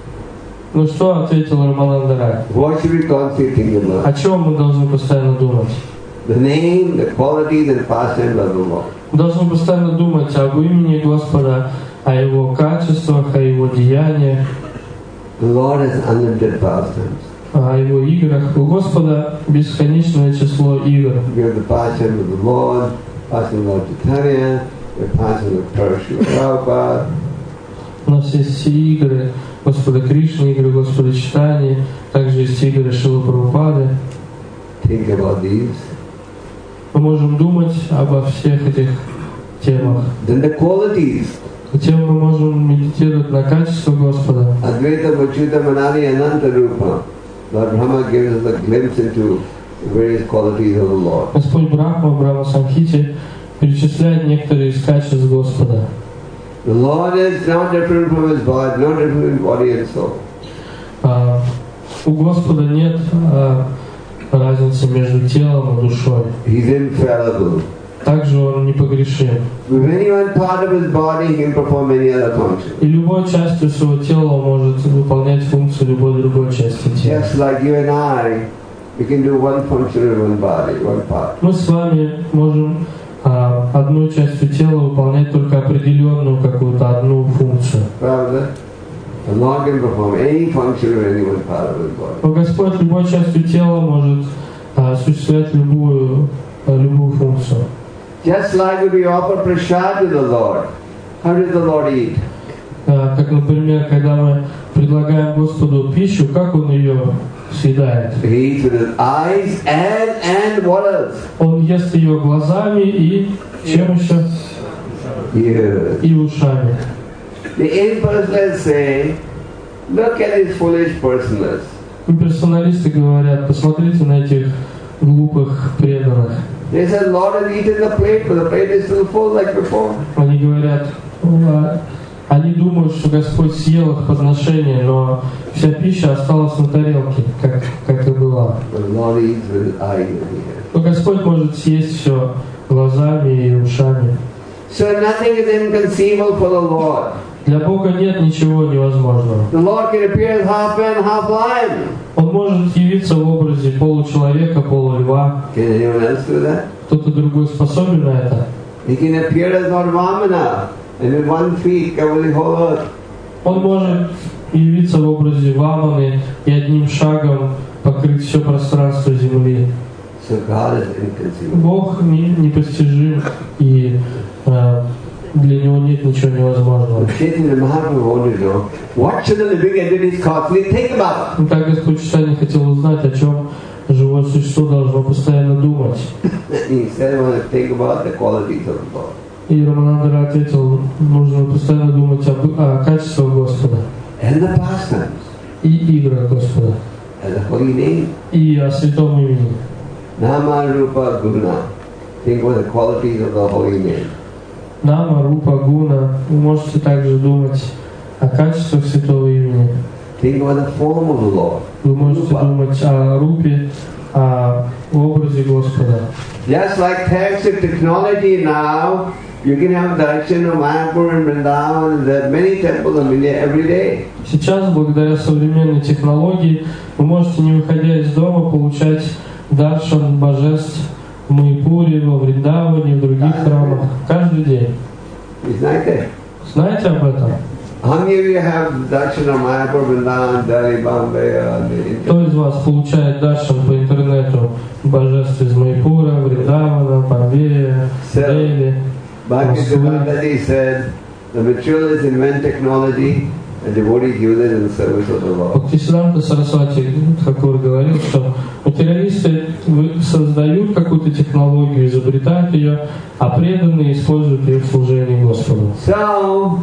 Ну что ответил Рамананда Рай? What should we constantly think about? О чем мы должны постоянно думать? The name, the qualities and pastimes of the Lord. Мы должны постоянно думать об имени Господа, о Его качествах, о Его деяниях. The Lord has unlimited pastimes. О Его играх. У Господа бесконечное число игр. We have the pastimes of the Lord, pastimes of Lord Chaitanya, the pastimes of Srila Prabhupada. У нас есть все игры Господа Кришны, игры Господа Чайтаньи, также есть игры Шрилы Прабхупады. Think about these. Мы можем думать обо всех этих темах. Then the qualities. Затем мы можем медитировать на качество Господа. Advaita Vachyuta Manani Ananta Rupa. Lord Brahma gives us a glimpse into various qualities of the Lord. Господь Брахма в Брахма Самхите перечисляет некоторые из качеств Господа. The Lord is not different from His body, not different in body and soul. А, у Господа нет а, разницы между телом и душой. He's infallible. Также Он непогрешим. With any one part of His body, He can perform any other function. И любой частью своего тела Он может выполнять функцию любой другой части тела. Just like you and I, we can do one function in one body, one part. Мы с вами можем а, одной частью тела выполнять только определенную какую-то одну функцию. Правда? The Lord can perform any function in any one part of His body. Но Господь любой частью тела может а, осуществлять любую, а, любую функцию. Just like when we offer prasad to the Lord, how does the Lord eat? А, как, например, когда мы предлагаем Господу пищу, как Он ее съедает? He eats with His eyes and, and what else? Он ест ее глазами и чем еще? ears. и ушами. The impersonalists say, look at these foolish personalists. Имперсоналисты говорят, посмотрите на этих глупых преданных. They said, Lord has eaten the plate, but the plate is still full like before. Они говорят, они думают, что Господь съел их подношение, но вся пища осталась на тарелке, как, как и была. But the Lord eats with his eyes and ears. Но Господь может съесть все глазами и ушами. So nothing is inconceivable for the Lord. Для Бога нет ничего невозможного. The Lord can appear as half man, half lion. Он может явиться в образе получеловека, полульва. Can anyone else do that? Кто-то другой способен на это? He can appear as Lord Vamana and with one feet cover the whole earth. Он может явиться в образе Ваманы и одним шагом покрыть все пространство земли. So God is inconceivable. Бог не, непостижим, и э, для Него нет ничего невозможного. Chaitanya Mahaprabhu wanted to know, what should the living entities constantly think about? И так Господь Чайтанья хотел узнать, о чем живое существо должно постоянно думать. He said, I want to think about the qualities of the Lord. И Раманандара ответил, нужно постоянно думать об, о качествах Господа And the pastimes. и играх Господа, And the holy name. и о святом имени. Nama Rupa Guna. Think about the qualities of the holy name. Нама, Рупа, Гуна. Вы можете также думать о качествах святого имени. Think about the form of the Lord. Вы можете Rupa. думать о Рупе, о образе Господа. Just like thanks to technology now, you can have darshan of Mayapur and Vrindavan, and there are many temples in India every day. Сейчас, благодаря современной технологии, вы можете, не выходя из дома, получать даршан божеств в Майпуре, во Вриндаване, в других храмах каждый день. It's like that. Знаете об этом? How many of you have darshan of Mayapur, Vrindavan, Delhi, Bombay, or the Кто из вас получает даршан по интернету божеств из Майпура, Вриндавана, Бомбея, Дели, Bhakti said, the materialists invent technology and devotees use it in the service of the Lord. Бхактисиданта Сарасвати Тхакур говорил, что материалисты создают какую-то технологию, изобретают ее, а преданные используют ее в служении Господу. So,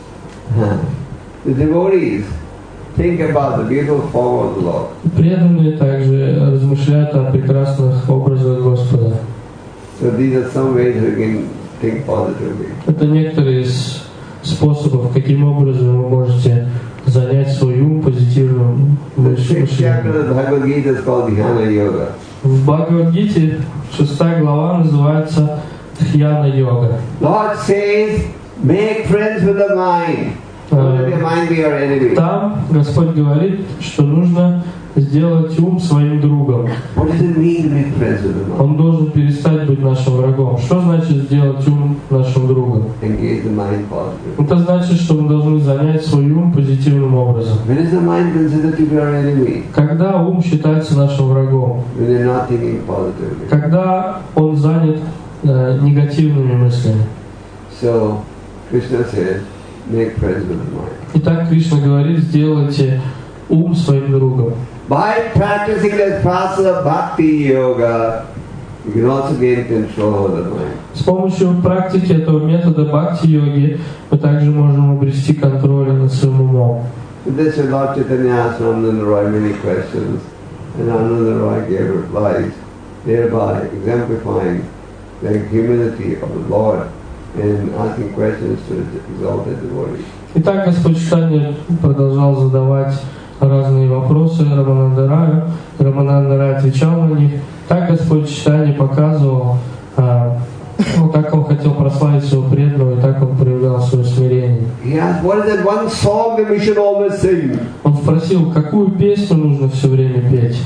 the devotees think about the beautiful form of the Lord. Преданные также размышляют о прекрасных образах Господа. So these are some ways we can think positively. Это некоторые из способов, каким образом вы можете занять свой ум позитивным The sixth chapter мышлением. of the Bhagavad Gita is called Dhyana Yoga. В Бхагавад-гите шестая глава называется Дхьяна-йога. Lord says, make friends with the mind. Don't let your mind be your enemy. Там Господь говорит, что нужно сделать ум своим другом. What does it mean to make friends with the mind? Он должен перестать быть нашим врагом. Что значит сделать ум нашим другом? Engage the mind positively. Это значит, что мы должны занять свой ум позитивным образом. When is the mind considered to be our enemy? Когда ум считается нашим врагом? When they're not thinking positively. Когда он занят э, негативными мыслями. So, Krishna says, make friends with the mind. Итак, Кришна говорит, сделайте ум своим другом. By practicing this process of bhakti yoga, you can also gain control over the mind. С помощью практики этого метода бхакти-йоги мы также можем обрести контроль над своим умом. With this, Lord Chaitanya asked Ananda Roy many questions, and Ananda Roy gave replies, thereby exemplifying the humility of the Lord in asking questions to exalted devotees. Итак, Господь Чайтанья продолжал задавать разные вопросы Раманандараю. Раманандарай отвечал на них. Так Господь Чайтанья показывал, а, ну, так он хотел прославить своего преданного, и так он проявлял свое смирение. He asked, what is that one song that we should always sing? Он спросил, какую песню нужно все время петь?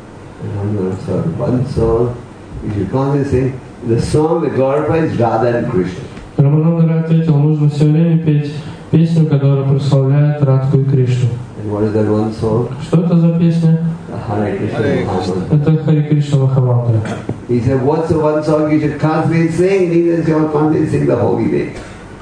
And Ananda said, one song you should constantly sing, the song that glorifies Radha and Krishna. Раманандарай ответил, нужно все время петь песню, которая прославляет Радху и Кришну. And what is that one song? Что это за песня? The Hare Krishna Mahamandra. Это Хари Кришна Махамантра. He said, what's the one song you should constantly sing? He says, you should constantly sing the holy name.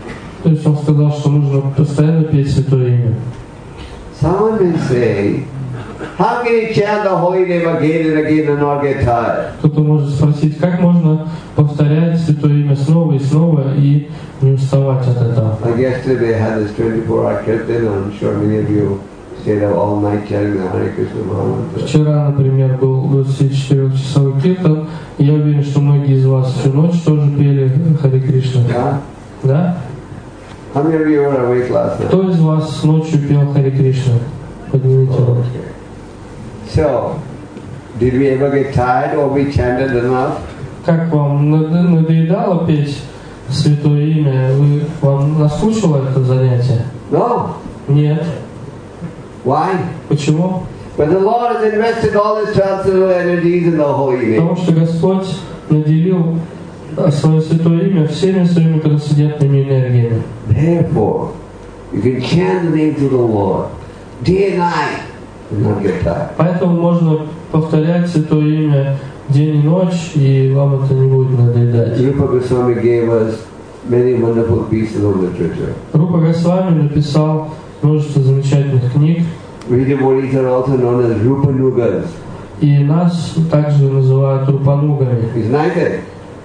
То есть он сказал, что нужно постоянно петь Святое Имя. Someone may say, How can you chant the holy name again and again and not get tired? Кто-то может спросить, как можно повторять Святое имя снова и снова и не уставать от этого. Like yesterday I had this twenty-four hour kirtan, I'm sure many of you stayed up all night chanting the Hare Krishna Mahamantra. Вчера, например, был двадцатичетырёхчасовой киртан, и я уверен, что многие из вас всю ночь тоже пели Харе Кришна. Yeah? Да? How many of you were awake last night? Кто из вас ночью пел Харе Кришна? Поднимите руки. Okay. So, did we ever get tired or we chanted enough? Как вам надоедало петь Святое имя? Вы, вам наскучило это занятие? No. Нет. Why? Почему? But the Lord has invested all His transcendental energies in the holy name. Потому что Господь наделил свое Святое имя всеми своими трансцендентными энергиями. Therefore, you can chant the names of the Lord day and night and not get tired. Поэтому можно повторять Святое имя день и ночь, и вам это не будет надоедать. Rupa Goswami gave us many wonderful pieces of literature. Рупа Госвами написал множество замечательных книг. We devotees are also known as Rupanugas. И нас также называют Рупанугами. Isn't it?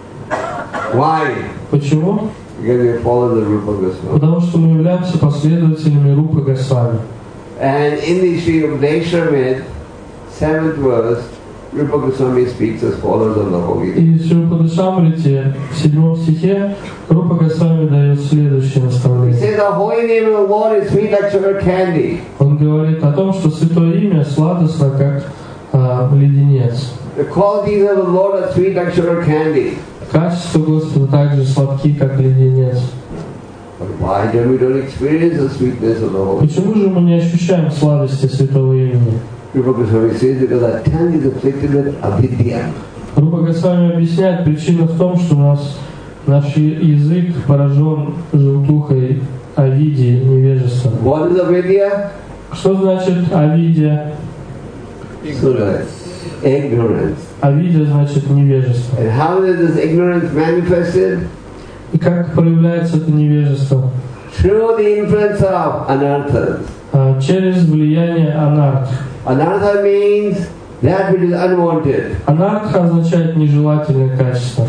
Why? Почему? Because we follow the Rupa Goswami. Потому что мы являемся последователями Рупы Госвами. And in the Sri Updeshamrit, seventh verse, Rupa Goswami speaks as follows on the holy name. И в Шри Упадешамрите в седьмом стихе Рупа Госвами дает следующее He наставление. says the holy name of the Lord is sweet like sugar candy. Он говорит о том, что Святое имя сладостно, как а, леденец. The qualities of the Lord are sweet like sugar candy. Качества Господа также сладки, как леденец. But why don't we don't experience the sweetness of the holy name? Почему же мы не ощущаем сладости Святого имени? Rupa Goswami says because our tongue is afflicted with avidya. Рупа Госвами объясняет, причина в том, что у нас наш язык поражен желтухой авидии, невежеством. What is avidya? Что значит авидия? Ignorance. Ignorance. Авидия значит невежество. And how is this ignorance manifested? И как проявляется это невежество? Through the influence of anarthas. А, через влияние анарх. Anartha means that which is unwanted. Анарха означает нежелательное качество.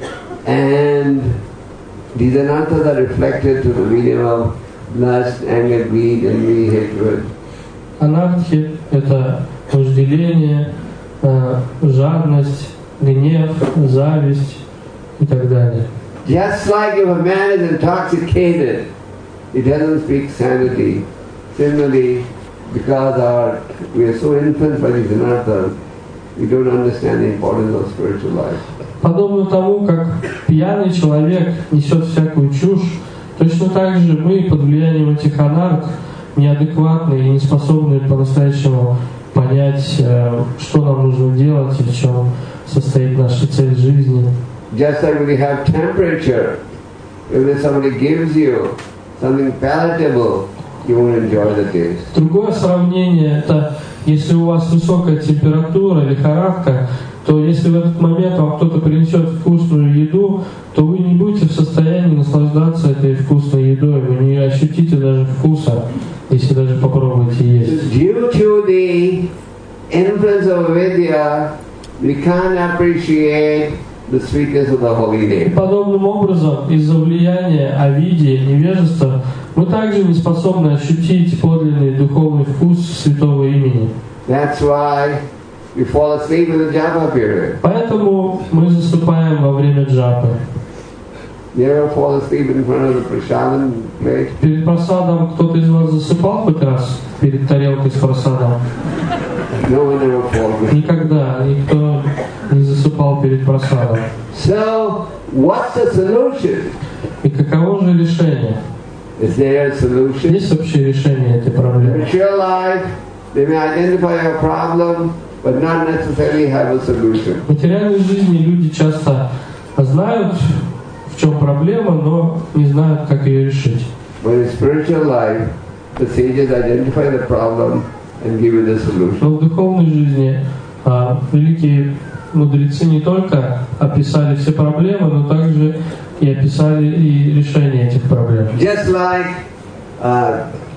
And these anarthas are reflected through the medium of lust, anger, greed, envy, hatred. Анархи – это вожделение, э, жадность, гнев, зависть и так далее. Just like if a man is intoxicated, he doesn't speak sanity. Similarly, because our, we are so influenced by these anarthas, we don't understand the importance of spiritual life. Подобно тому, как пьяный человек несет всякую чушь, точно так же мы под влиянием этих анарх неадекватные и не способны по-настоящему понять, что нам нужно делать и в чем состоит наша цель жизни. Just like when we have temperature, if somebody gives you something palatable, you won't enjoy the taste. Другое сравнение – это если у вас высокая температура, лихорадка, то если в этот момент вам кто-то принесет вкусную еду, то вы не будете в состоянии наслаждаться этой вкусной едой, вы не ощутите даже вкуса, если даже попробуете есть. Due to the influence of avidya, we can't appreciate the sweetness of the holy И name. подобным образом, из-за влияния авидии, невежества, мы также не способны ощутить подлинный духовный вкус святого имени. That's why we fall asleep in the japa period. Поэтому мы засыпаем во время джапы. You ever fall asleep in front of the prasadam plate? Перед просадом кто-то из вас засыпал хоть раз перед тарелкой с просадом? No one ever falls asleep. Никогда никто не засыпал перед просадом. So, what's the solution? И каково же решение? Is there a solution? Есть вообще решение этой In проблемы? mature life, they may identify a problem, but not necessarily have a solution. В материальной жизни люди часто знают, в чем проблема, но не знают, как ее решить. But in spiritual life, the sages identify the problem and give you the solution. Но в духовной жизни а, великие мудрецы не только описали все проблемы, но также и описали и решение этих проблем. Just like uh,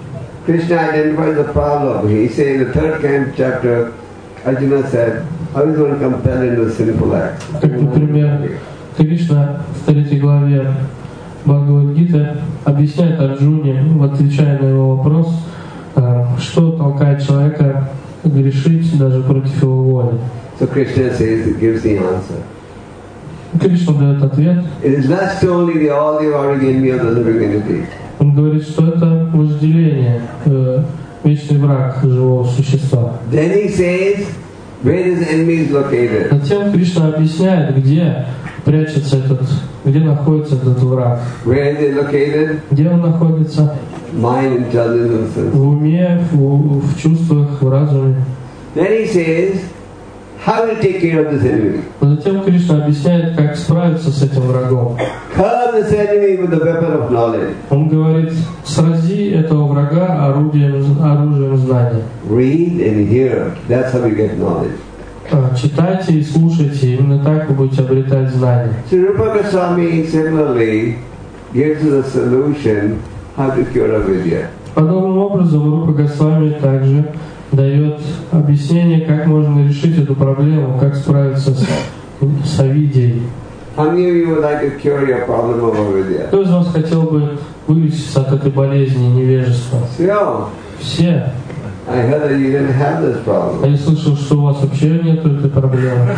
Krishna identified the problem. He said in the third camp chapter, Arjuna said, how is one compelled into a sinful act? Как, например, Кришна в третьей главе Бхагавад-гиты объясняет Арджуне, отвечая на его вопрос, что толкает человека грешить даже против его воли. So Krishna says, it gives the answer. Кришна дает ответ. It is lust only the all the origin of the living entity. Он говорит, что это вожделение, э, вечный враг живого существа. Then he says, where is enemy is located? Затем Кришна объясняет, где прячется этот, где находится этот враг. Where is it located? Где он находится? Mind, intelligence, and В уме, в, в чувствах, в разуме. Then he says, how to take care of this enemy? Затем Кришна объясняет, как справиться с этим врагом. Curb this enemy with the weapon of knowledge. Он говорит, срази этого врага орудием, оружием знания. Read and hear. That's how we get knowledge. Читайте и слушайте, именно так вы будете обретать знания. So Rupa Goswami similarly gives us a solution how to cure avidya. Подобным образом Рупа Госвами также дает объяснение, как можно решить эту проблему, как справиться с, с авидией. How many of you would like to cure your problem of avidya? Кто из вас хотел бы вылечиться от этой болезни невежества? So, Все. I heard that you didn't have this А problem. я слышал, что у вас вообще нет этой проблемы.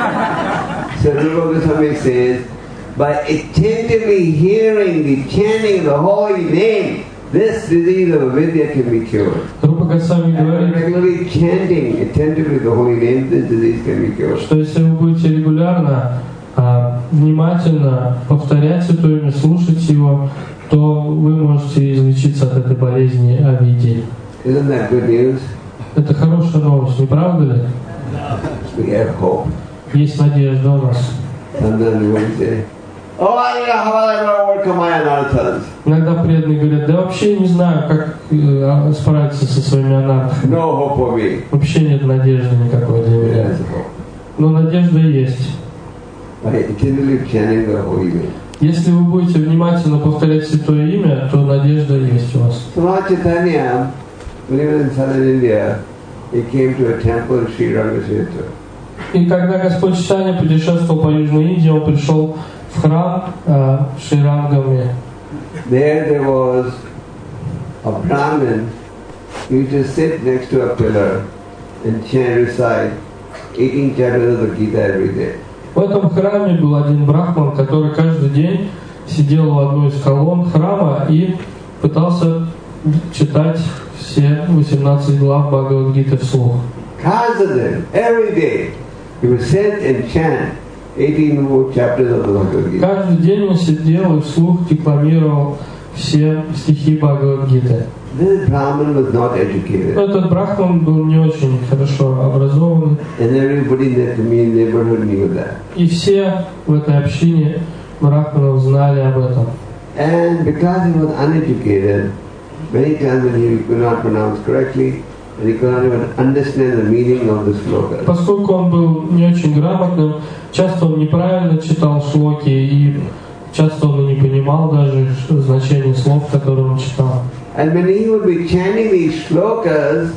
So Rupa Goswami says, by attentively hearing the chanting of the holy name, this disease of avidya can be cured. Рупа Госвами And by говорит, regularly chanting attentively the holy name, this disease can be cured. что если вы будете регулярно, а, внимательно повторять это имя, слушать его, то вы можете излечиться от этой болезни авидии. Isn't that good news? Это хорошая новость, не правда ли? We have hope. Есть надежда у нас. Sometimes we want to say, oh, I don't know how I'm going to overcome my anarthas. Иногда преданные говорят, да вообще не знаю, как э, справиться со своими анархами. No hope for me. Вообще нет надежды никакой для меня. There's hope. Но надежда есть. By continually chanting the holy name. Если вы будете внимательно повторять святое имя, то надежда есть у вас. So Lord Chaitanya, when he was in southern India, he came to a temple in Sri Rangasetu. И когда Господь Чайтанья путешествовал по Южной Индии, он пришел в храм э, Шри-Рангаме. There there was a Brahmin who used to sit next to a pillar and chant, recite eighteen chapters of the Gita every day. В этом храме был один брахман, который каждый день сидел у одной из колонн храма и пытался читать все восемнадцать глав Бхагавад-гиты вслух. Constantly, every day, he would sit and chant eighteen more chapters of the Bhagavad Gita. Каждый день он сидел и вслух декламировал все стихи Бхагавад-гиты. This Brahmin was not educated, Этот брахман был не очень хорошо образованный, and everybody in the community neighborhood knew that. и все в этой общине брахманов знали об этом. And because he was uneducated, many times when he could not pronounce correctly, and he could not even understand the meaning of the sloka. Поскольку он был не очень грамотным, часто он неправильно читал шлоки, и часто он и не понимал даже значение слов, которые он читал. And when he would be chanting these shlokas,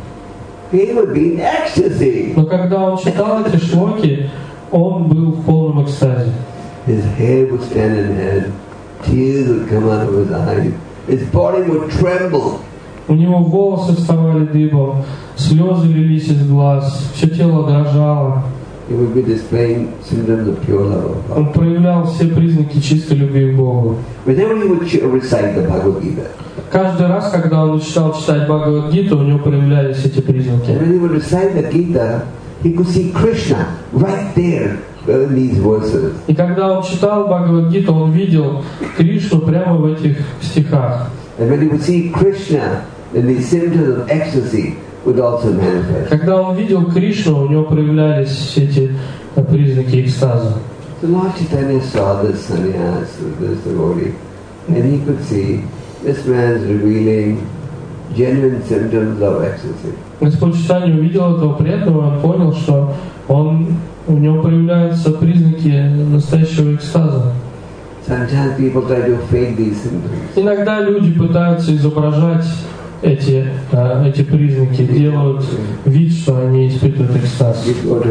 he would be in ecstasy. Но когда он читал эти шлоки, он был в полном экстазе. His hair would stand on end, tears would come out of his eyes, his body would tremble. У него волосы вставали дыбом, слезы лились из глаз, все тело дрожало. He would be displaying symptoms of pure love of God. Он проявлял все признаки чистой любви к Богу. Whenever he would ch- recite the Bhagavad Gita, Каждый раз, когда он начинал читать Бхагавад-гиту, у него проявлялись эти признаки. and when he would recite the Gita, he could see Krishna right there in these verses. И когда он читал Бхагавад-гиту, он видел Кришну прямо в этих стихах. And when he would see Krishna, then the symptoms of ecstasy would also manifest. Когда он видел Кришну, у него проявлялись все эти признаки экстаза. So Lord Chaitanya saw this sannyas, this devotee, and he could see this man is revealing genuine symptoms of ecstasy. Господь Чайтанья увидел этого преданного, он понял, что он, у него проявляются признаки настоящего экстаза. Sometimes people try to fake these symptoms. Иногда люди пытаются изображать эти, э, эти признаки, делают вид, что они испытывают экстаз.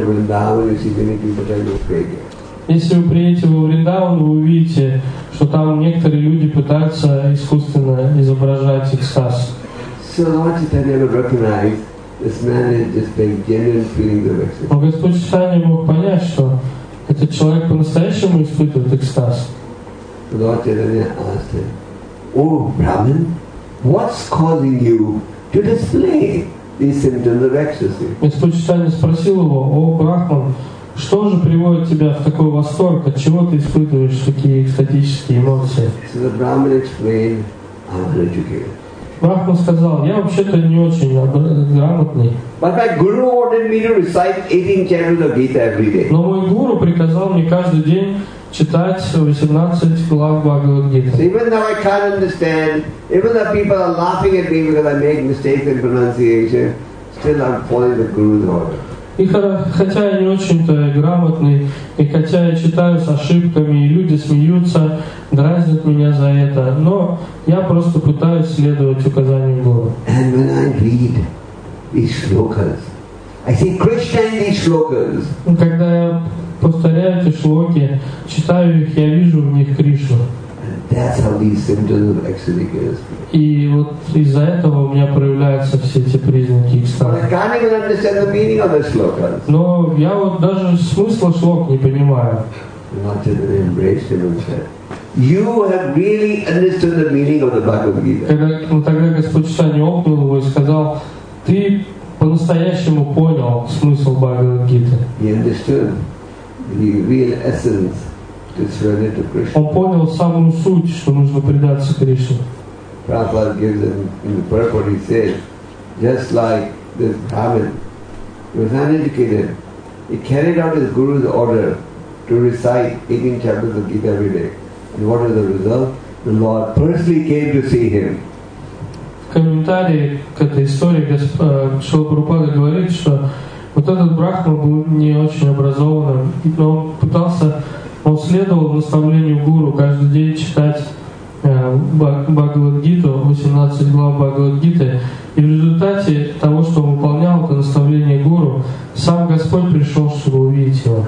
Если вы приедете во Вриндаван, вы увидите, что там некоторые люди пытаются искусственно изображать экстаз. Но Господь Чайтанья мог понять, что этот человек по-настоящему испытывает экстаз. Lord Chaitanya asked him, "Oh Brahman, what's causing you to display these symptoms of ecstasy?" Господь Чайтанья спросил его: «О Брахман, что же приводит тебя в такой восторг? От чего ты испытываешь такие экстатические эмоции?» So the Brahman explained, "I'm uneducated." Брахман сказал: «Я вообще-то не очень грамотный. But my guru ordered me to recite eighteen chapters of Gita every day." Но мой гуру приказал мне каждый день читать восемнадцать глав Бхагавад-гиты. So even though I can't understand, even though people are laughing at me because I make mistakes in pronunciation, still I'm following the Guru's order. И хотя я не очень-то грамотный, и хотя я читаю с ошибками, и люди смеются, дразнят меня за это, но я просто пытаюсь следовать указаниям гуру. And when I read these shlokas, I see Krishna in these shlokas. Когда я повторяю эти шлоки, читаю их, я вижу в них Кришну. That's how these symptoms of ecstasy get. И вот из-за этого у меня проявляются все эти признаки экстаза. I can't even understand the meaning of the shlokas. Но я вот даже смысла шлок не понимаю. Lord Chaitanya embraced him and said, "You have really understood the meaning of the Bhagavad Gita." Когда, ну, тогда Господь Чайтанья обнял его и сказал: «Ты по-настоящему понял смысл Бхагавад-гиты». He understood the real essence to surrender to Krishna. Он понял самую суть, что нужно предаться Кришне. Prabhupada gives in, in the purport, he says, just like this Brahmin, he was uneducated. He carried out his Guru's order to recite eighteen chapters of Gita every day. And what was the result? The Lord personally came to see him. В комментарии к этой истории Шрила Прабхупада говорит, что вот этот Брахма был не очень образованным, но он пытался, он следовал наставлению гуру каждый день читать Бхагавад-гиту, восемнадцать глав Бхагавад-гиты, и в результате того, что он выполнял это наставление гуру, сам Господь пришел, чтобы увидеть его.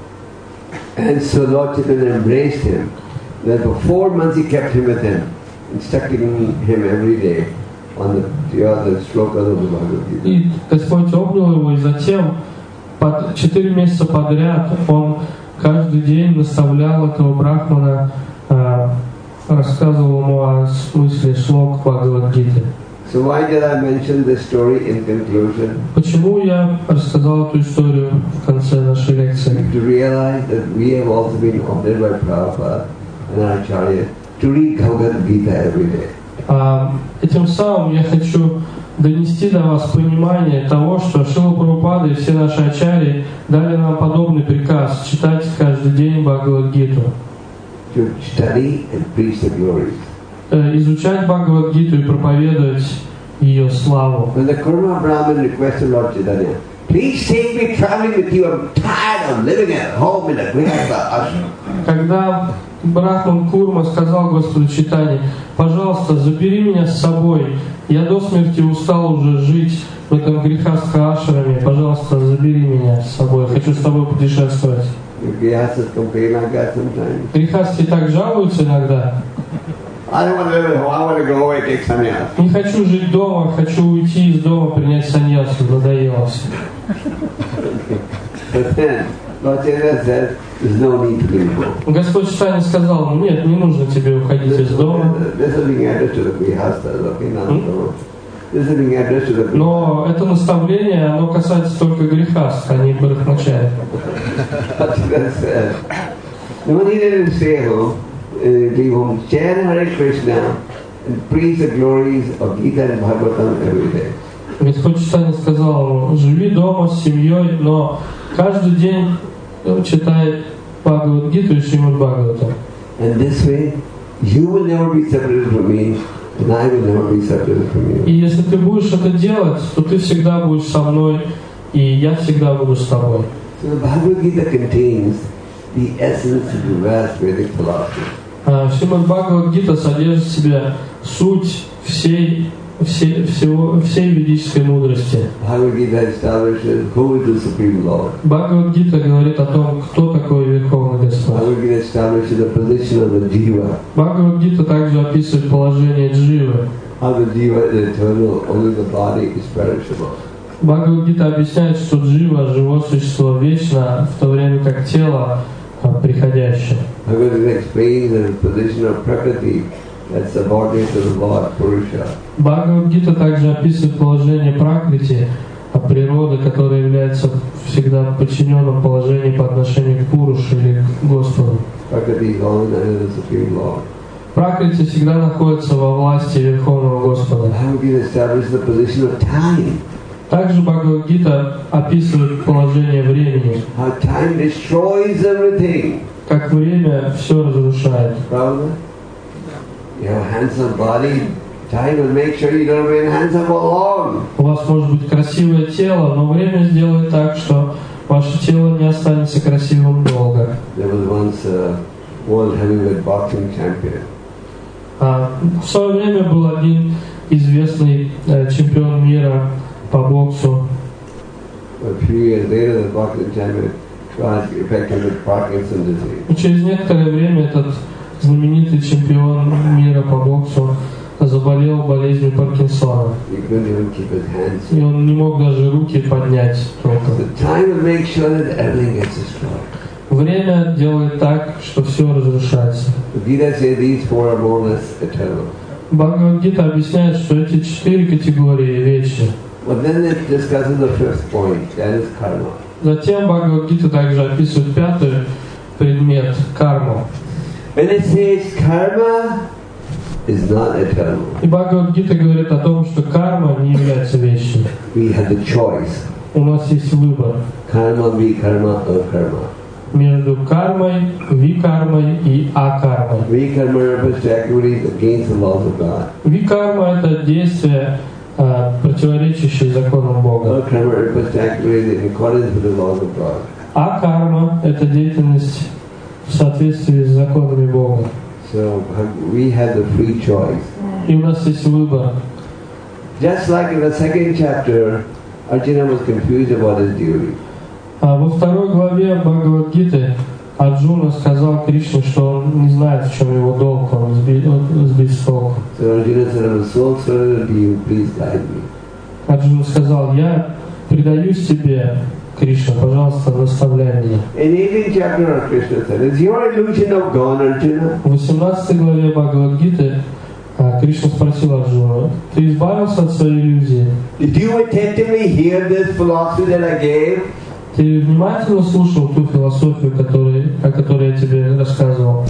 And so Lord Chaitanya embraced him. Then for four months he kept him with him, instructing him every day on the, the shlokas of the Bhagavad Gita. И Господь обнял его, и затем под четыре месяца подряд он каждый день наставлял этого брахмана, рассказывал ему о смысле шлок Бхагавад-гиты. So why did I mention this story in conclusion? Почему я рассказал эту историю в конце нашей лекции? To realize that we have also been ordered by Prabhupada and our Acharya to read Bhagavad Gita every day. А этим самым я хочу донести до вас понимание того, что Шрила Прабхупада и все наши ачарьи дали нам подобный приказ читать каждый день Бхагавад-гиту. To study and preach the glories. Изучать Бхагавад-гиту и проповедовать ее славу. When the Kurma Brahmin requested Lord Chaitanya, "Please take me traveling with you. I'm tired of living at home in a Grihastha ashram." Когда Брахман Курма сказал Господу Чайтанье: «Пожалуйста, забери меня с собой. Я до смерти устал уже жить в этом грехастха ашраме. Пожалуйста, забери меня с собой. Хочу с тобой путешествовать». Грехастхи так жалуются иногда. Не хочу жить дома, хочу уйти из дома, принять саньясу. Надоело все. Господь Чайтанья сказал: «Ну нет, не нужно тебе уходить из дома». Но это наставление, оно касается только грехастх, а не брахмачарьи. Господь Чайтанья сказал: «Живи дома с семьей, но каждый день читай Бхагавад-гиту и Шримад Бхагаватам». And this way, you will never be separated from me, and I will never be separated from you. И если ты будешь это делать, то ты всегда будешь со мной, и я всегда буду с тобой. So the Bhagavad Gita contains the essence of the vast Vedic philosophy. Шримад Бхагавад-гита содержит в себе суть всей все, всего, всей ведической мудрости. Bhagavad Gita establishes who is the Supreme Lord. Бхагавад-гита говорит о том, кто такой Верховный Господь. Bhagavad Gita establishes the position of the Jiva. Бхагавад-гита также описывает положение дживы. How the Jiva is eternal, only the body is perishable. Бхагавад-гита объясняет, что джива, живое существо, вечно, в то время как тело приходящее. Bhagavad Gita explains the position of Prakriti that's subordinate to the Lord Purusha. Бхагавад-гита также описывает положение Пракрити, природы, которая является всегда в подчиненном положении по отношению к Пуруше или к Господу. Prakriti is always under the Supreme Lord. Пракрити всегда находится во власти Верховного Господа. Bhagavad Gita establishes the position of time. Также Бхагавад-гита описывает положение времени. How time destroys everything. Как время все разрушает. Pravda? You have a handsome body, time will make sure you don't remain handsome for long. У вас может быть красивое тело, но время сделает так, что ваше тело не останется красивым долго. There was once a world heavyweight boxing champion. А, в свое время был один известный э, чемпион мира по боксу. A few years later, the boxing champion got affected with Parkinson's disease. И через некоторое время этот знаменитый чемпион мира по боксу заболел болезнью Паркинсона. He couldn't even keep his hands. И он не мог даже руки поднять толком. The time will make sure that everything gets destroyed. Время делает так, что все разрушается. The Gita says these four are more or less eternal. Бхагавад-гита объясняет, что эти четыре категории вечны. But then it discusses the fifth point, that is karma. Затем Бхагавад-гита также описывает пятый предмет – карму. When it says karma is not eternal, И Бхагавад-гита говорит о том, что карма не является вечной. we have the choice. У нас есть выбор Karma, vikarma, akarma. между кармой, викармой и акармой. Vikarma refers to activities against the laws of God. Викарма – это действие, э, противоречащее законам Бога. Akarma refers to activities in accordance with the laws of God. А карма – это деятельность в соответствии с законами Бога. So we have the free choice. И у нас есть выбор. Just like in the second chapter, Arjuna was confused about his duty. А во второй главе Бхагавад-гиты Арджуна сказал Кришне, что он не знает, в чем его долг, он сбит, он сбит с толку. So Arjuna said, I am so surrendered to you, please guide me. Арджуна сказал, я предаюсь тебе, Кришна, пожалуйста, наставляй меня. In eighteenth chapter, Krishna said, is your illusion of gone, Arjuna? В восемнадцатой главе Бхагавад-гиты Кришна спросил Арджуну, ты избавился от своей иллюзии? Did you attentively hear this philosophy that I gave? Ты внимательно слушал ту философию, которой, о которой я тебе рассказывал?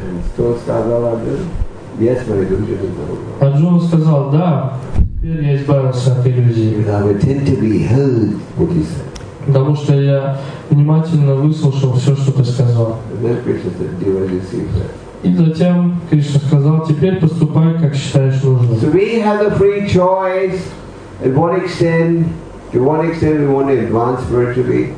So Sadhava Arjuna, yes, my illusion is over. Арджуна сказал, да, теперь я избавился от иллюзии. Because I attentively heard what he said. Потому что я внимательно выслушал все, что ты сказал. And then Krishna said, do as you see fit. И затем Кришна сказал, теперь поступай, как считаешь нужным. So we have the free choice. At what extent, to what extent we want to advance spiritually.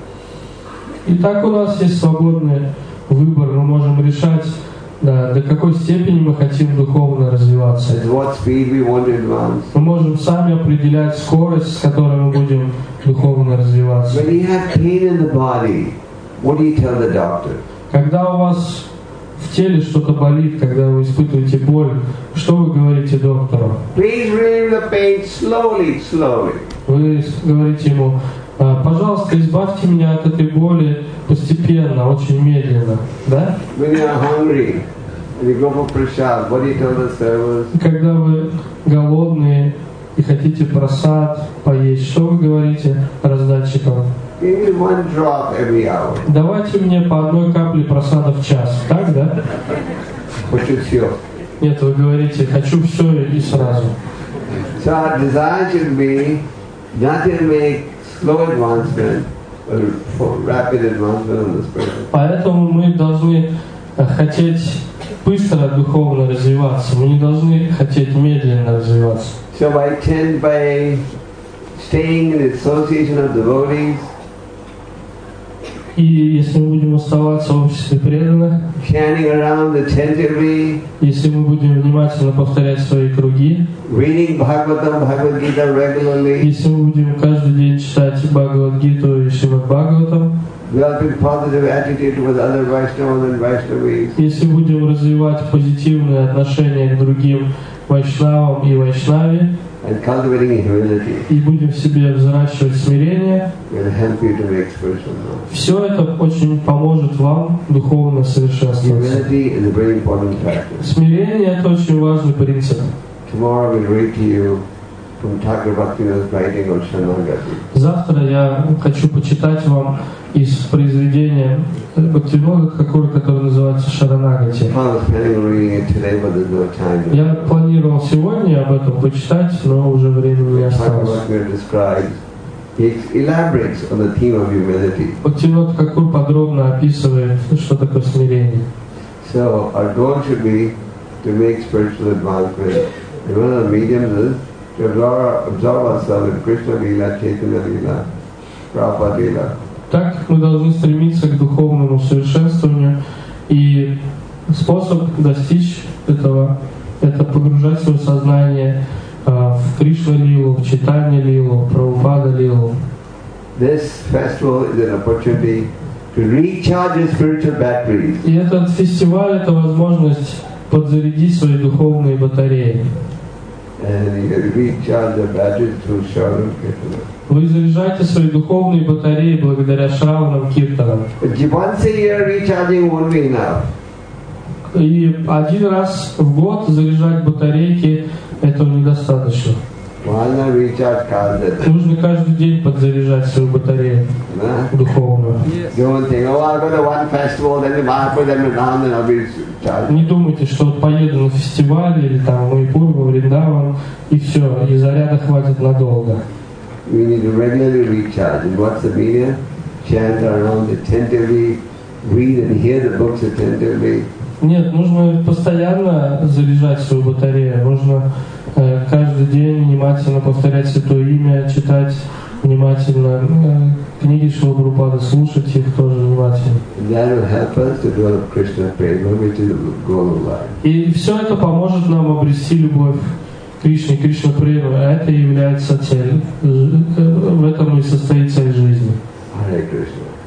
Итак, у нас есть свободный выбор, мы можем решать, да, до какой степени мы хотим духовно развиваться. At what speed we want to advance. Мы можем сами определять скорость, с которой мы будем духовно развиваться. When you have pain in the body, what do you tell the doctor? Когда у вас в теле что-то болит, когда вы испытываете боль, что вы говорите доктору? Please relieve the pain slowly, slowly. Вы говорите ему, пожалуйста, избавьте меня от этой боли постепенно, очень медленно, да? When you are hungry, and you go for prasad, what do you tell the servers? Когда вы голодные и хотите просад поесть, что вы говорите раздатчикам? Give me one drop every hour. Давайте мне по одной капле просада в час, так, да? Хочу все. Нет, вы говорите, хочу все и сразу. So our desire should be not to make slow advancement, but for rapid advancement on the spiritual. Поэтому мы должны хотеть быстро духовно развиваться, мы не должны хотеть медленно развиваться. So by ten, by staying in the association of devotees, И если мы будем оставаться в обществе преданных, chanting around attentively, если мы будем внимательно повторять свои круги, reading Bhagavatam, Bhagavad Gita regularly, если мы будем каждый день читать Бхагавад-гиту и Шримад Бхагаватам, developing positive attitude towards other Vaishnavas and Vaishnavis, если будем развивать позитивные отношения к другим Вайшнавам и Вайшнаве, and cultivating humility, и будем в себе взращивать смирение, will help you to make spiritual growth. все это очень поможет вам духовно совершенствоваться. Humility is a very important factor. Смирение – это очень важный принцип. Tomorrow we'll read to you from Thakur Bhaktivinoda's writing on Sharanagati. Завтра я хочу почитать вам из произведения Бхактивинода Тхакура, которое называется «Шаранагати». I was planning on reading it today, but there's no time. Я планировал сегодня об этом почитать, но уже времени не Thakur осталось. Bhaktivinoda describes, he elaborates on the theme of humility. Бхактивинод Тхакур подробно описывает, что такое смирение. So our goal should be to make spiritual advancement. And one of the mediums is to absorb, absorb ourselves in Krishna Lila, Chaitanya Lila, Prabhupada Lila. Так мы должны стремиться к духовному совершенствованию, и способ достичь этого – это погружать свое сознание э, в Кришна-лилу, в Чайтанья-лилу, Прабхупада-лилу. This festival is an opportunity to recharge your spiritual batteries. И этот фестиваль – это возможность подзарядить свои духовные батареи. And you can recharge the batteries through Shravan Kirtana. Вы заряжаете свои духовные батареи благодаря Шраванам Киртанам. But once a year recharging won't be enough. И один раз в год заряжать батарейки – этого недостаточно. Why not recharge cars? Нужно каждый день подзаряжать свою батарею духовную. Don't think, oh, I'll go to one festival, then the Mahaprabhu, then the down, then I'll be charged. Не думайте, что вот поеду на фестиваль или там в Майпур, во Вриндаван, и все, и заряда хватит надолго. We need to regularly recharge. And what's the media? Chant around attentively, read and hear the books attentively. Нет, нужно постоянно заряжать свою батарею. Нужно э, каждый день внимательно повторять Святое Имя, читать внимательно э, книги Шрила Прабхупады, слушать их тоже внимательно. And that will help us to develop Krishna prema, which is the goal of life. И все это поможет нам обрести любовь к Кришне, Кришна прему. А это и является целью. В этом и состоит цель жизни. Hare Krishna.